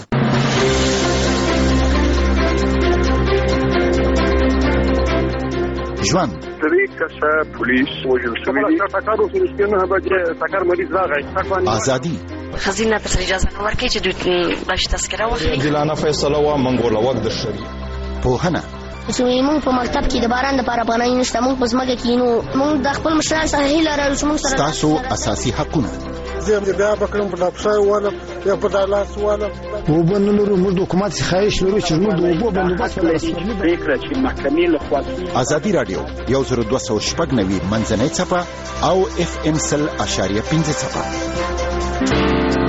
ژوند درې کسه پولیس وژل شوي دي. ټاکر اوس رښتینه به ټاکر مریض راغی. ازادي خزینه پر اجازه نه ورکړي چې دوی باندې تذکره واخلي. عادلانه فیصله وا منګوله وخت د شری پوهنه زموږ په مکتب کې د باران د لپاره پناه نشته، موږ په ځمکه کې نو موږ د خپل مشران سره هیله لرو چې موږ سره تاسو اساسي حقونه زه بیا بکرم په لاپسای والا یا په دالاس والا وبنلرو موږ د حکومت څخه خواهش لرو چې موږ د اوبو بندوبست وکړو. فکر چې محکمې له خوا ازادي رادیو یو زر دوه سوه شپږ نوي منځنۍ څپه او اف ام سل اشاریه پنځه څپه.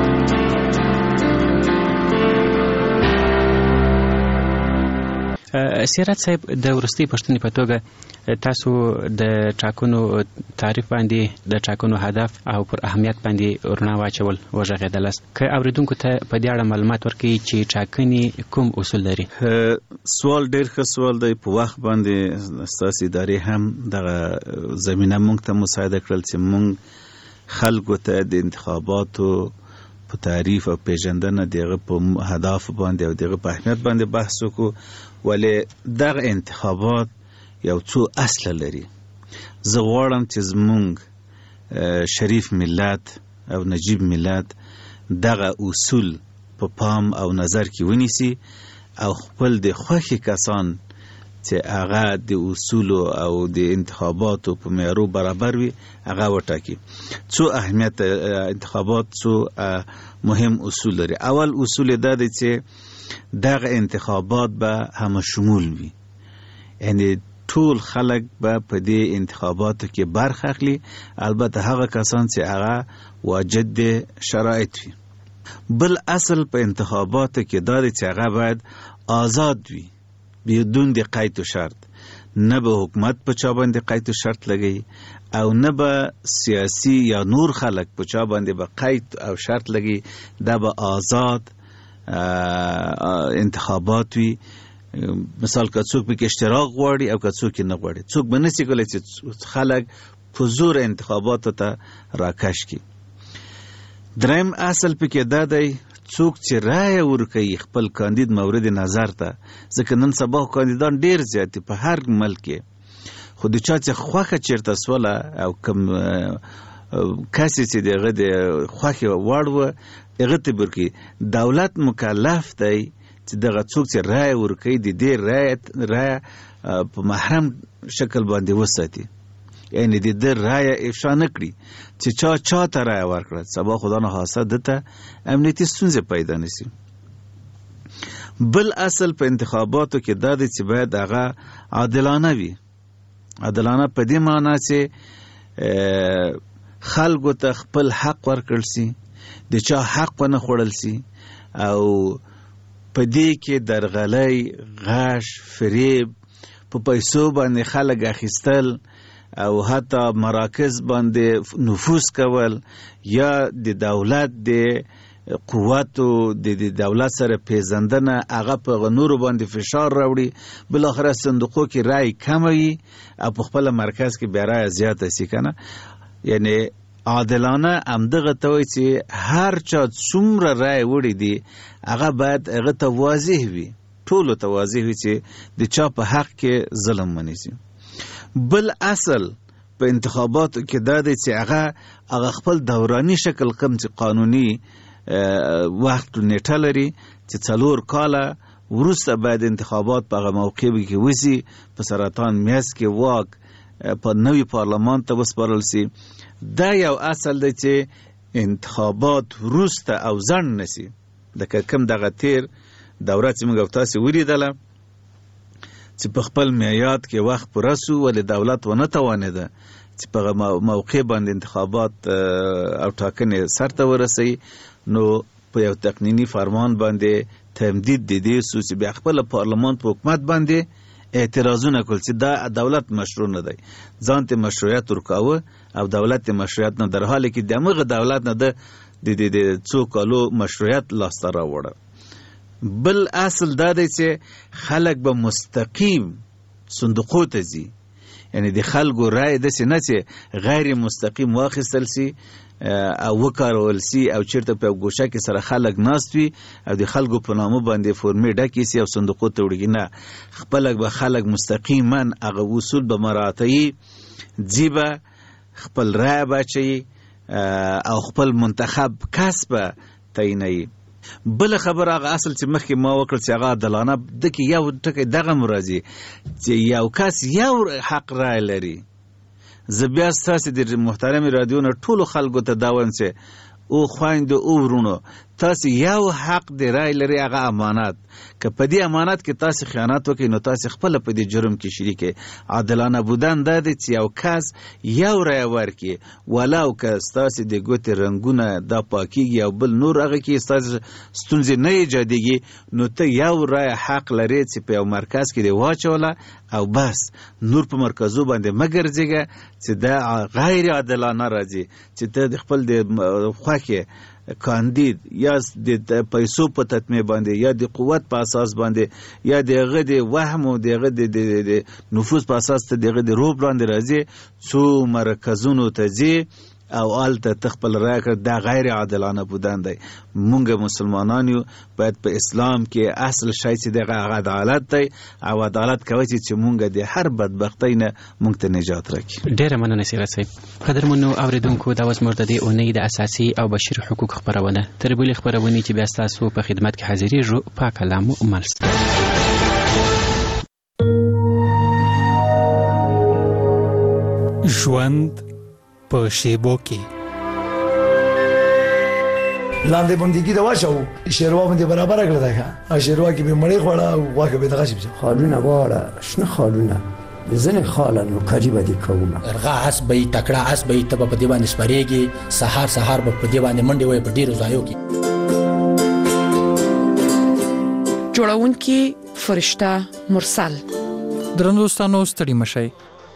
سیرت صاحب، د ورستي پښتنې په توګه تاسو د ټاکنو تعریف باندې، د ټاکنو هدف او پر اهمیت باندې رڼا واچول وژغېدلاست. که اوریدونکو ته په دې اړه معلومات ورکړئ چې ټاکنې کوم اصول لري؟ سوال ډېر ښه سوال دی. په وخت باندې ستاسو ادارې هم دغه زمینه موږ ته مساعده کړل چې موږ خلکو ته د انتخاباتو په تعریف او پیژندنه دغه په هدف باندې او دغه په اهمیت باندې بحث وکړو. ولې دغه انتخابات یو څو اصل لري. زه غواړم چې زمونږ شریف ملت او نجیب ملت دغه اصول په پام او نظر کې ونیسي او خپل د خوښې کسان چې هغه د اصول او د انتخاباتو په معیارو برابر وي هغه وټاکي. څو اهمیت انتخابات، څو مهم اصول لري. اول اصول دا دی چې دغه انتخابات به همه شمول وي، یعنی ټول خلک به په دې انتخاباتو کې برخه اخلي، البته هغه کسان چې هغه واجد شرایط وي. بل اصل په انتخاباتو کې دا دی چې هغه باید آزاد وي بدون د قید و شرط. نه به حکومت په چا باندې قید و شرط لګي او نه به سیاسی یا نور خلک په چا باندې به قید او شرط لګي. دا به آزاد انتخابات وي. مثال که څوک پکې اشتراک غواړي او که څوک نه غواړي، څوک به نشي کولی چې خلک په زور انتخاباتو ته راکش کړي. دریم اصل پکې دا دی څوک چې رایه ورکوي خپل کاندید مورد نظر ته، ځکه نن سبا کاندیدان ډیر زیات دي په هر ملک کې، خو د چا چې خوښه چیرته سوله او کوم کس چې دغه د خوښې وړ و هغه ته ورکوي. دولت مکلف دی چې دغه څوک چې رایه ورکوي د دې رایه په محرم شکل باندې وساتي، یعنی د دې رایه افشا نه کړي چې چا چا ته رایه ورکړه سبا خدا نه خاصه دته امنیتي ستونزې پیدا نشي. بل اصل په انتخاباتو کې دا دی چې باید هغه عادلانه وي. عادلانه په دې معنی چې خلکو ته خپل حق ورکړل سي، د چا حق ونه خوړل سي او په دې کې درغلۍ، غش، فریب، په پیسو باندې خلک اخیستل او حتی مراکز باندې نفوذ کول یا د دولت د قوتو د دولت سره پیژندنه هغه په نورو باندې فشار راوړي، بل اخر صندوقو کې رای کم وي او په خپل مرکز کې بیا رای زیاته شي کنه. یعنی عادلانه همدغه ته وایي چې هر چا څومره رای وړي دي هغه باید هغه ته واضح وي، ټولو ته واضح وي چې د چا په حق کې ظلم ونیسي. بل اصل په انتخاباتو کې دا دی چې هغه هغه خپل دوراني شکل کوم چې قانوني وخت نیټه لري چې څلور کاله وروسته باید انتخابات په هغه موقع کې وشي، په سرطان میاشت کې واک په نوي پارلمان ته وسپارل شي. دا یو اصل دی چې انتخابات وروسته او ځنډ نشي. د کوم دغه تیر دوره چې موږ تاسو ولیدله چې په خپل میعاد کې وخت پوره شو ولې دولت ونه توانېده چې په موقع باندې انتخابات او ټاکنې سرته ورسوي، نو په یو تقنینی فرمان باندې تمدید د دې سو چې بیا خپل پارلمان په حکومت باندې اعتراضونه کول چې دا دولت مشروع نه دی، ځان ته مشروعیت ورکاوه او دولت ته مشروعیت نه، در حالی کې دغه دولت نه د د څو کالو مشروعیت لاسته راوړه. بل اصل دا دی چې خلک به مستقیم صندوقو ته ځي، یعنی د خلکو رای داسې نه چې غیر مستقیم واخیستل سي او وکارول سي او چیرته په ګوشه کې سره خلک ناست وي او د خلکو په نامه باندې فورمې ډکې سي او صندوقو ته وړي. نه، خپل به خلک مستقیما هغه اصول به مراعاتوي، ځي به خپل رای به اچوي او خپل منتخب کس به تعینوي. بل خبر هغه اصل چې مخکې ما وکړل چې هغه عادلانه د کې یو ټکی دغه مرضی چې یو کس یو حق رای لري. زه بیا ستاسو د محترم رادیو نه ټولو خلکو ته دا وایم چې او خویندو او ورونو تاسو یو حق دی رای لري، هغه امانت. که په دې امانت کې تاسو خیانت وکړئ نو تاسو خپل په دې جرم کې شریک یې. عادلانه بودن دا دی چې یو کس یو رای ورکړي ولو که تاسو د ګوتې رنګونه دا پاکیږي او بل نور هغه کې تاسو ستونزې نه ایجادېږي، نو ته یو رای حق لري چې په یو مرکز کې دی واچوله او بس نور په مرکزو باندې مه ګرځېږه چې دا غیر عادلانه راځي چې ته د خپل د خوښې کاندید یا د پیسو په تطمیع باندې یا د قوت په اساس باندې یا دغه د وهم او دغه د نفوذ په اساس ته دغه د روب باندې راځي، څو مرکزونو ته ځي او آلته تخپل رای کړ. دا غیر عادلانه بودن دی. مونږ مسلمانان یو، باید په اسلام کې اصل شی چې دغه عدالت دی او عدالت کوي چې مونږ د هر بدبختی نه مونږ ته نجات راکړي. ډیره مننه سیرت صاحب. قدرمنو اوریدونکو، دا وس مرده دی اونۍ د اساسي او بشري حقوق خبرونه تر بلې خبرونه چې بیا تاسو په خدمت کې حاضرېږو. پاک کلام ملس ژوند په شیبو کې لاندې باندې کې دا واښو شیروا باندې برابر کړل دا شیروا کې به مړی خوړه او واکه به دغه شي خالونه واړه شنه خالونه ځنه خالانو کاجی باندې کومه ارغه اس به تکړه اس به ته په دی باندې سپریږي، سحر سحر په دی باندې منډي وای په ډیرو ځایو کې. جوړونکي فرشته مرسل. درنوستانو ستړي مشي.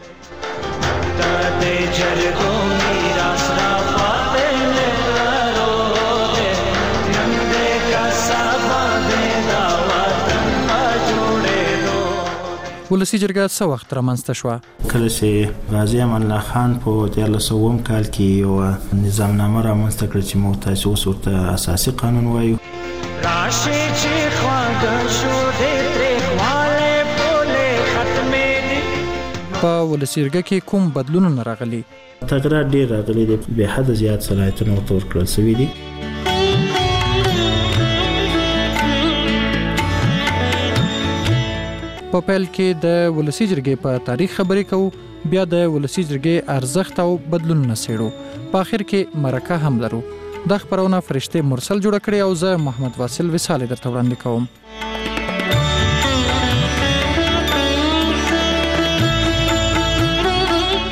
ولسی جرګه څو وخت رامنځته شو؟ کله چې غازی امان الله خان په دیارلس سوم کال کې یو نظامنامه رامنځته کړ چې موږ تاسو ورته اساسي قانون وایو. راشي چې خواږه شو دې ترې خواله بوله ختمې دي. په ولسی جرګه کې کوم بدلون راغلي؟ تغیرات ډیر راغلي دي، به حد زیات صلاحیتونه ورته ورکړل شوي دي. په پیل کې د ولسی جرګې په تاریخ خبرې کوو، بیا د ولسی جرګې ارزښت او بدلونونه څېړو، په اخر کې مرکه هم لرو. دا خبرونه فرشته مرسل جوړ کړي او زه محمد واصل وصال درته وړاندې کوم.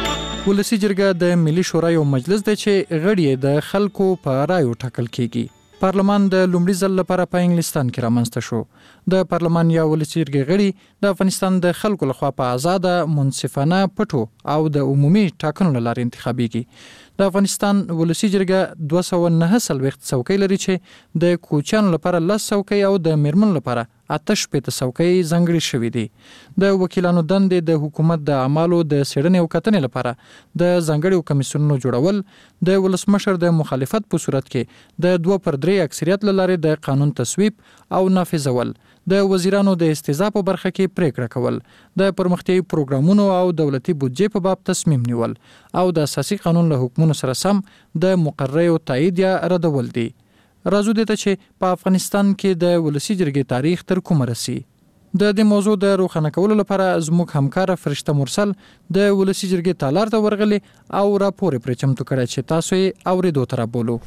ولسی جرګه د ملي شورا یو مجلس دی چې غړي د خلکو په رایو ټاکل کیږي. پارلمان د لومړي ځل لپاره په انګلستان کې رامنځته شو. د پارلمان یا ولسي جرګې غړي د افغانستان د خلکو لخوا په آزاده، منصفانه، پټو او د عمومي ټاکنو له لارې انتخابیږي. د افغانستان ولسي جرګه دوه سوه نهه څلوېښت څوکۍ لري چې د کوچیانو لپاره لس څوکۍ او د میرمنو لپاره اته شپېته څوکۍ ځانګړې شوې دي. د وکیلانو دندې د حکومت د اعمالو د څېړنې او کتنې لپاره د ځانګړو کمیسیونونو جوړول، د ولسمشر د مخالفت په صورت کې د دوه پر درې اکثریت له لارې د قانون تصویب او نافذول، د وزیرانو د استیضاح په برخه کې پریکړه کول، د پرمختیايي پروګرامونو او دولتي بودجې په باب تصمیم نیول او د اساسي قانون له حکمونو سره سم د مقررو تایید یا ردول دي. راځو دې ته چې په افغانستان کې د ولسي جرګې تاریخ تر کومه رسي. د دې موضوع د روښانه کولو لپاره زموږ همکار فرشته مرسل د ولسي جرګې تالار ته ورغلي او راپور پرې چمتو کړی چې تاسو یې اورېدو ته رابولو.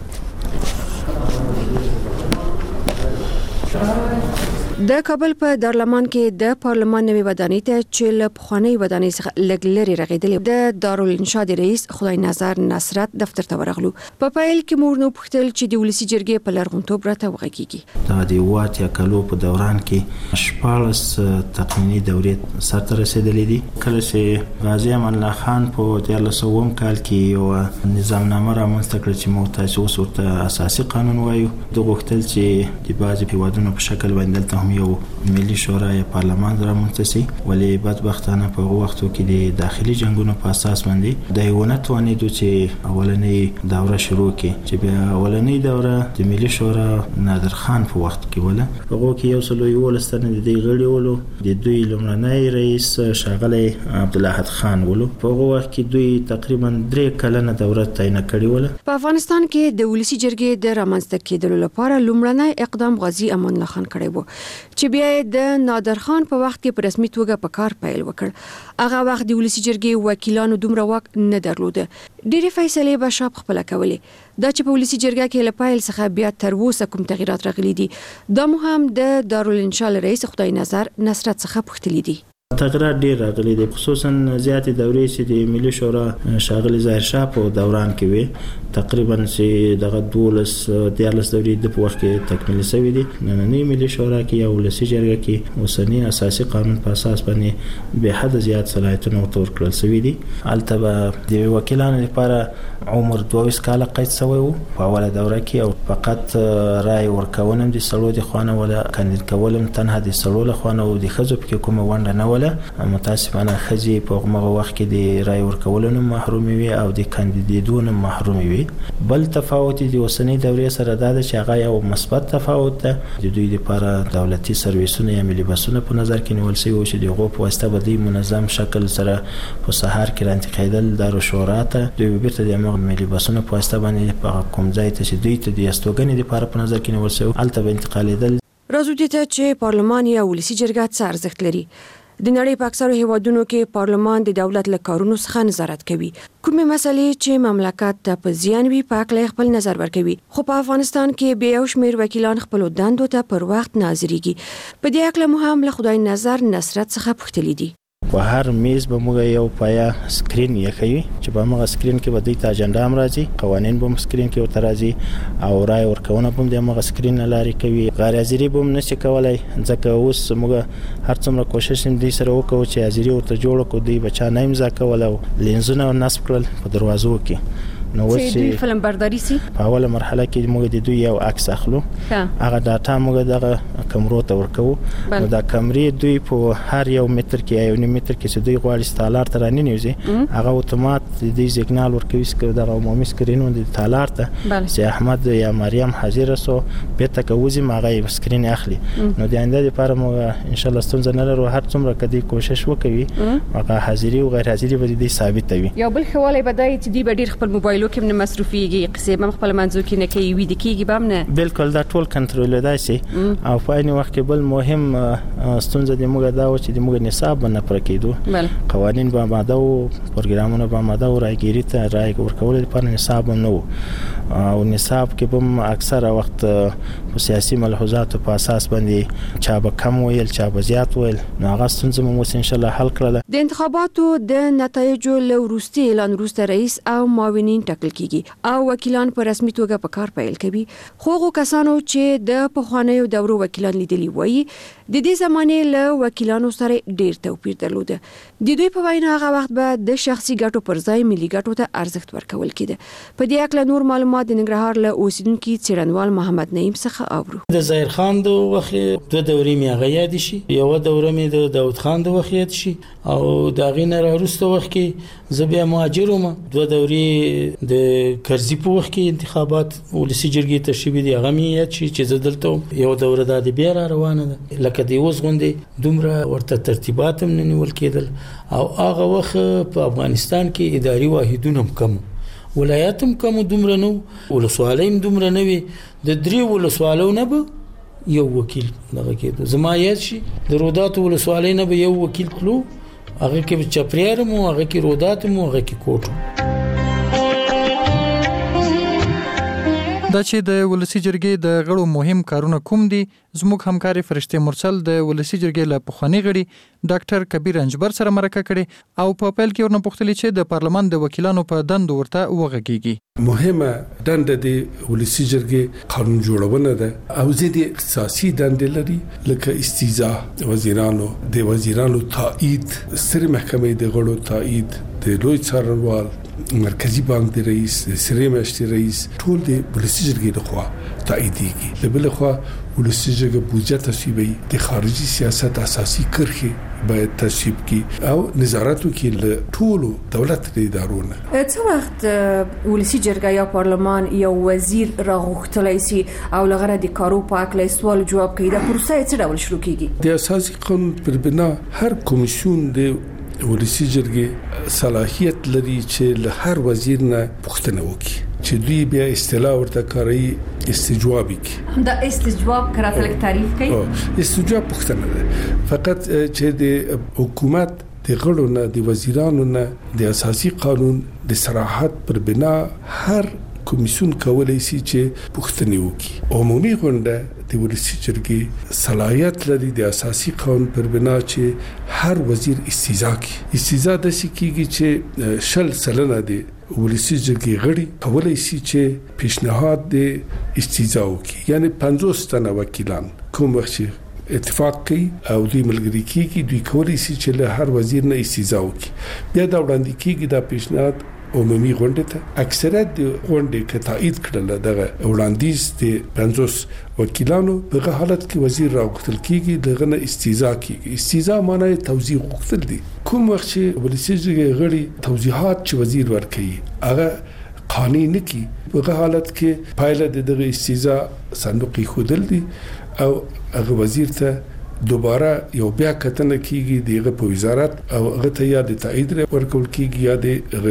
د کابل په دارالمان کې د پارلمان نوې ودانۍ ته چې له پخوانۍ ودانۍ څخه لږ لرې رغېدلې د دارالانشا د رئیس خدای نظر نصرت دفتر ته ورغلو. په پیل کې مور نو پوښتل چې د ولسي جرګې په لرغونتوب راته وغږیږي. دا د اووه اتیا کالو په دوران کې شپاړس تقنیني دورې سرته رسېدلې دي. کله چې غازي امان الله خان په دیارلس سوه کال کې یو نظامنامه رامنځته کړه چې موږ تاسو اوس ورته اساسي قانون وایو، د غوښتل چې د بعضې هېوادونو په شکل باندې دلته هم یو ملي شورا یا پارلمان رامنځته شي، ولې بدبختانه په هغو وختو کې د داخلي جنګونو په اساس باندې د یو نه توانېدو چې اولنۍ دوره شروع کړي، چې بیا اولنۍ دوره د ملي شورا نادر خان په وخت کې وله. په هغو کې یو سل یولس تنه د دې غړي ولو، د دوی لومړنی رئیس ښاغلی عبدالاحد خان ولو. په هغو وخت کې دوی تقریبا درې کلنه دوره تعینه کړې وله. په افغانستان کې د ولسي جرګې د رامنځته کېدلو لپاره لومړنی اقدام غازي امان الله خان کړی و چې بیا د نادر خان په وخت کې په رسمي توګه په کار پیل وکړ. هغه وخت د ولسي جرګې وکیلانو دومره واک نه درلوده، ډېرې فیصلې به شاب خپله کولې. دا چې په ولسي جرګه کې له پیل څخه بیا تر اوسه کوم تغیرات راغلي دي، دا مو هم د دارالانشا رئیس خدای نظر نصرت څخه پوښتلي دي. تغیرات ډیر راغلي دي، خصوصا زیاتې دورې چې د ملي شورا ښاغلي ظاهر شاه په دوران کې وي، تقریبا چې دغه دولس دیارلس دورې د په وخت کې تکمیل شوي دي. نننۍ ملي شورا کې یا ولسي جرګه کې اوسني اساسي قانون په اساس باندې به حد زیات صلاحیتونه ورته ورکړل شوي دي. هلته به د وکیلانو لپاره عمر دوه ویشت کاله قید شوی و په اوله دوره کې، او فقط رای ورکول هم د سړو د خوا نه وله، کاندید کول هم تنها د سړو له خوا نه و، د ښځو پکې کومه ونډه نه وله. متاسفانه ښځې په هغه وخت کې د رای ورکولو نه محرومې وي او د کاندیدېدو نه محرومې وي. بل تفاوت د اوسنۍ دورې سره دا ده چې هغه یو مثبت تفاوت ده. د دوی لپاره دولتي سرویسونه یا ملي بسونه په نظر کې نیول شوي و چې د هغو په واسطه به دوی منظم شکل سره په سهار کې رانتقېدل دارالشورا ته، دوی به بیرته د همغه ملي بسونو په واسطه باندې په کوم ځای ته چې دوی ته د استوګنې لپاره په نظر کې نیول شوي هلته به انتقالېدل. راځو دې ته چې پارلمان یا ولسي جرګه څه ارزښت لري. د نړۍ په اکثرو هیوادونو کې پارلمان د دولت له کارونو څخه نظارت کوي. کومې مسلې چې مملکت ته په زیان وي په حق خپل نظر ورکوي، خو په افغانستان کې بیا یو شمېر وکیلان خپلو دندو ته پر وخت نه حاضرېږي. په دې حق له مو هم له خدای نظر نصرت څخه پوښتلي دي. په هر میز به موږ یو پایا سکرین یې کوي چې په موږ سکرین کې به دوی ته اجنډا هم راځي، قوانین به هم سکرین کې ورته راځي او رای ورکونه به هم د همغه سکرین نه لارې کوي. غیر حاضري به هم نشي کولی، ځکه اوس موږ هر څومره کوشش هم دوی سره وکړو چې حاضري ورته جوړه کړو، دوی به چا نه امضا کول او لینزونه نصب کړل په دروازو کې. نو چې دوی فلم برداري سي په اوله مرحله کې موږ د دوی یو عکس اخلو، هغه ډاټا موږ دغه کمرو ته ورکوو. نو دا کمرې دوی په هر یو متر کې یو نیم متر کې چې دوی غواړي تالار ته راننوځي، هغه اتومات د دې سیګنال ورکوي چې دغه عمومي سکرینونه د تالار ته چې احمد یا مریم حاضر سو بیرته کوزي ماغه سکرین اخلي. نو د آینده لپاره موږ ان شاء الله ستونزه نه لرو، هر څومره کدي کوشش وکوي هغه حاضري او غیر حاضري به دې ثابت وي. یو بل خواله بدای چې دی به ډیر خپل موبایل کې نه مصرفيږي، قصې به خپل منځو کې نه کوي، وې د کېږي به نه بالکل دا ټول کنټرول دی شي. او په عین وخت کې بل مهم ستونزه د موږ دا و چې د موږ نصاب نه پر کېدو، قوانین به ماده او پروګرامونه به ماده او راګيري ته راي ورکول لپاره نصاب نه و، او نصاب کې به اکثره وخت په سیاسي ملحوظاتو په اساس باندې چا به کم ویل چا به زیات ویل. نو هغه ستونزه مو ان شاء الله حل کړل. د انتخاباتو د نتایجو له وروستي اعلان وروسته رئیس او معاونین ټاکل کیږي او وکیلان په رسمي توګه په کار پیل کوي. خو هغه کسانو چې د پخوانیو دورو وکیلان لیدلی وایي د دې زمانه له وکیلانو سره ډیر توپیر درلود. د دوی په وینا هغه وخت به د شخصي ګټو پر ځای ملي ګټو ته ارزښت ورکول کېده. په دې اړه نور معلومات د ننګرهار له اوسیدونکو څېړنوال محمد نعیم څخه اورو. د ظاهر خان د وخت د دورې می هغه یاد شي، یو دوره می د داوود خان د وخت یاد شي او دا غینه راوروسته وخت کې زبیا مهاجروم دوه دورې د کرزي په وخت کې انتخابات ولسی جرګې تشریبي دی هغه می یاد شي چې زدلته یو دوره د بیا را روانه ده لکه دی اوس غونډې دومره ورته ترتیبات هم نه نیول کېدل او هغه وخت په افغانستان کې اداري واحدونه هم کم، ولایت هم کم، دومره نو ولسوالۍ هم دومره نه وي. د درې ولسوالو نه به یو وکیل دغه کېدو. زما یاد شي د رودات ولسوالۍ نه به یو وکیل تلو، هغه کې چپریار مو، هغه کې رودات مو، هغه کې کوټ. دا چې د ولسی جرګې د غړو مهم کارونه کوم دي، زموږ همکاري فرشته مرسل د ولسی جرګې له پخوانی غړي ډاکټر کبیر انجبر سره مرکه کړي او په پیل کې ورنه پوښتنه چې د پارلمان د وکیلانو په دند ورته وغږیږي. مهمه دنده د ولسی جرګې قانون جوړونه ده او زیاتې اختصاصي دندې لري لکه استیزا وزیرانو د وزیرانو تایید، ستر محکمې د غړو تایید، د لوی څارنوال، مرکزی بانک د رئیس، سری مشتي رئیس، ټول د ولسی جرګې لخوا تاییدېږي. له بل خوا ولسی جرګه بودجه تصویبوي، د خارجي سیاست اساسي کرښې باید تصویب کړي او نظارت وکړي له ټولو دولت ادارونه. څه وخت ولسی جرګه یا پارلمان یا وزیر راغوښتلای شي او لغره د کارو په اړه سوال جواب کوي؟ دا پروسه څه ډول شروع کیږي؟ د اساسي قانون پر بنا هر کمیسیون د ولسی جرګې صلاحیت لري چې له هر وزیر نه پوښتنه وکړي چې دوی بیا اصطلاح ورته کاری استجوابي کی. دا استجواب کراته لک تعریف کوي. استجواب پوښتنه ده فقط چې د حکومت د غړو نه د وزیرانو نه د اساسي قانون د صراحت پر بنا هر کمیسیون کولای شي چې پوښتنه وکړي. عمومي غونډه د ولسی جرګې صلاحیت لري د اساسي قانون پر بنا چې هر وزیر استیزا کوي. استیزا د سکیږي چې شل سلنه دی ولسی جرګې غړي کولای شي چې پیشنهاد د استیزا وکړي، یعنی پنځوس تنه وکیلان کوم وخت اتفاق کوي او دوی ملګری کیږي، دوی کولای شي چې له هر وزیر نه استیزا وکړي. بیا دا وړاندې کیږي دا پیشنهاد عمومي غونډه ته. اکثریت د غونډې کې تایید کړل دغه وړاندیز د پنځوس وکیلانو په حالت کې وزیر راغوښتل کیږي، دغه نه استیزا کیږي. استیزا معنی توضیح غوښتل دي. کوم وخت چې ولسی جرګې غړي توضیحات چې وزیر ورکړي هغه قانوني نه کی، په حالت کې پایله د دغه استیزا صندوق خودل دي او هغه وزیر ته دوباره یو بیا کتنه کیږي دغه په وزارت او هغه ته یا د تایید ورکول کیږي یا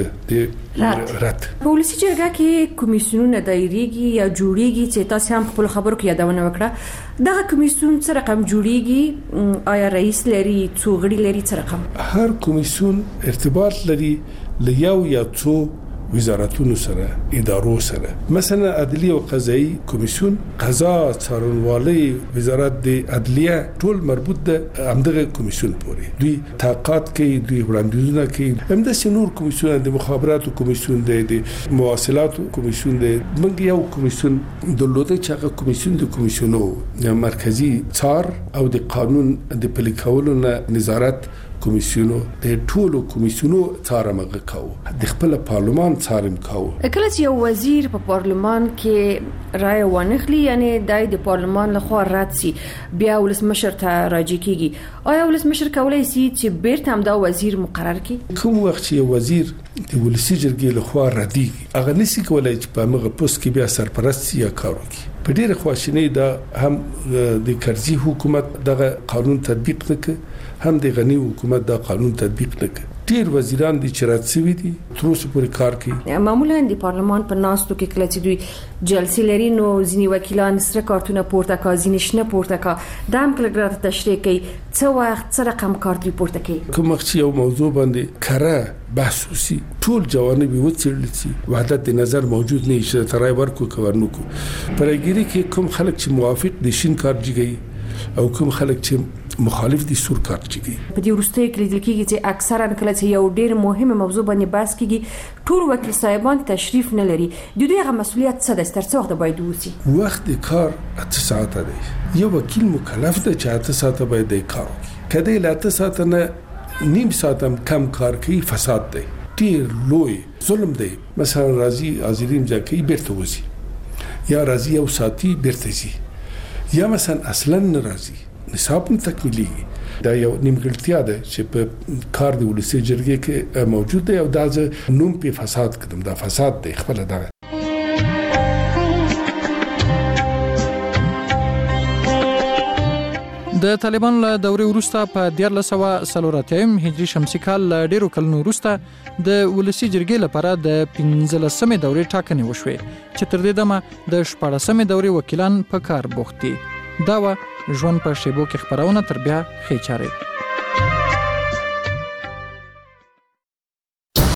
د رد. په ولسی جرګه کې کمیسیونونه دایریږي یا جوړیږي چې تاسو هم خپل خبرو کې یادونه وکړه. دغه کمیسیون څه رقم جوړیږي؟ آیا رئیس لري، څو غړي لري، څه رقم؟ هر کمیسیون ارتباط لري له یو یا څو وزارتونو سره، ادارو سره. مثلا عدلیه او قضایي کمیسیون، قضا، څارنوالي، وزارت د عدلیه ټول مربوط ده همدغه کمیسیون پورې. دوی تحقیقات کوي، دوی وړاندیزونه کوي. همداسې نور کمیسیون د مخابراتو کمیسیون دی، د مواصلاتو کمیسیون دی. موږ یو کمیسیون درلوده چې هغه کمیسیون د کمیسیونو مرکزی څار او د قانون د پلي کولو نه نظارت کمیسیونو د ټولو کمیسیونو څارمغه کاوه، د خپل پارلمان څارم کاوه. کله چې یو وزیر په پارلمان کې رائے ونخلي، یعنی د پارلمان لخوا رد سي، بیا ولسمشر ته راجع کیږي، آیا ولسمشر کولای شي چې بیرته هم دا وزیر مقرر کړي؟ کوم وخت چې وزیر د ولسی جرګې لخوا ردیږي هغه نسی کولای چې په هغه پوسټ کې بیا سرپرست یا کار وکړي. په ډیره خواشینی دا هم د کرزي حکومت دغه قانون تطبیق نکړ، هم د غنی حکومت دا قانون تطبیق نکړ. ډیر وزیران دي چې راتسوي دي تر اوسه پورې کار کوي. معمولا د پارلمان په ناستو کې کله چې دوی جلسې لري نو ځینی وکیلان سره کارتونه پورته کا، ځینی شنه پورته کا، دا هم کله ګرات تشریح کوي څو وخت څه رقم کارت پورته کوي. کوم وخت یو موضوع باندې کړه بحث وسی ټول جوانب وڅېړل شي، وحدت نظر موجود نه شي، ترای ورکو کورنکو پرګيري کې کوم خلک چې موافق دي شین کار جګي او کوم خلک چې مخالف دي سور کارت چي په دې ورسته کې لیدل کېږي چې اکثرا کله چې یو ډیر مهمه موضوع باندې بحث کیږي ټول وکیل صاحبان تشریف نه لري د دوی غو مسولیت څه ده تر څو وخت باید وسی وخت کار اته ساعته دی یو وکیل مکلف دی چې اته ساعته باید کار وکړي کله لا اته ساعته نه نیم ساعت هم کم کار کوي فساد دی ډیر لوی ظلم دی مثلا راضي حاضرین ځکه بیرته وسی یا راضي او ساتي بیرته سي یا مثلا اصلا ناراضي نصاب نه تکمیلي دا یو نیمګړتیا ده چې په کار دی ولسی جرګه کې موجود دی او دا نوم په فساد کړم دا فساد دی خپل دا د طالبان له دورې وروسته په دیارلس سوه څلور اتیا هجري شمسي کال له ډیرو کلونو وروسته د ولسی جرګې لپاره د پنځلسمې دورې ټاکنې وشوې چې تر دې دمه د شپاړسمې دورې وکیلان په کار بوخت دي. دا و ژوند په شیبو کې خبرونه تر بیا خې چارې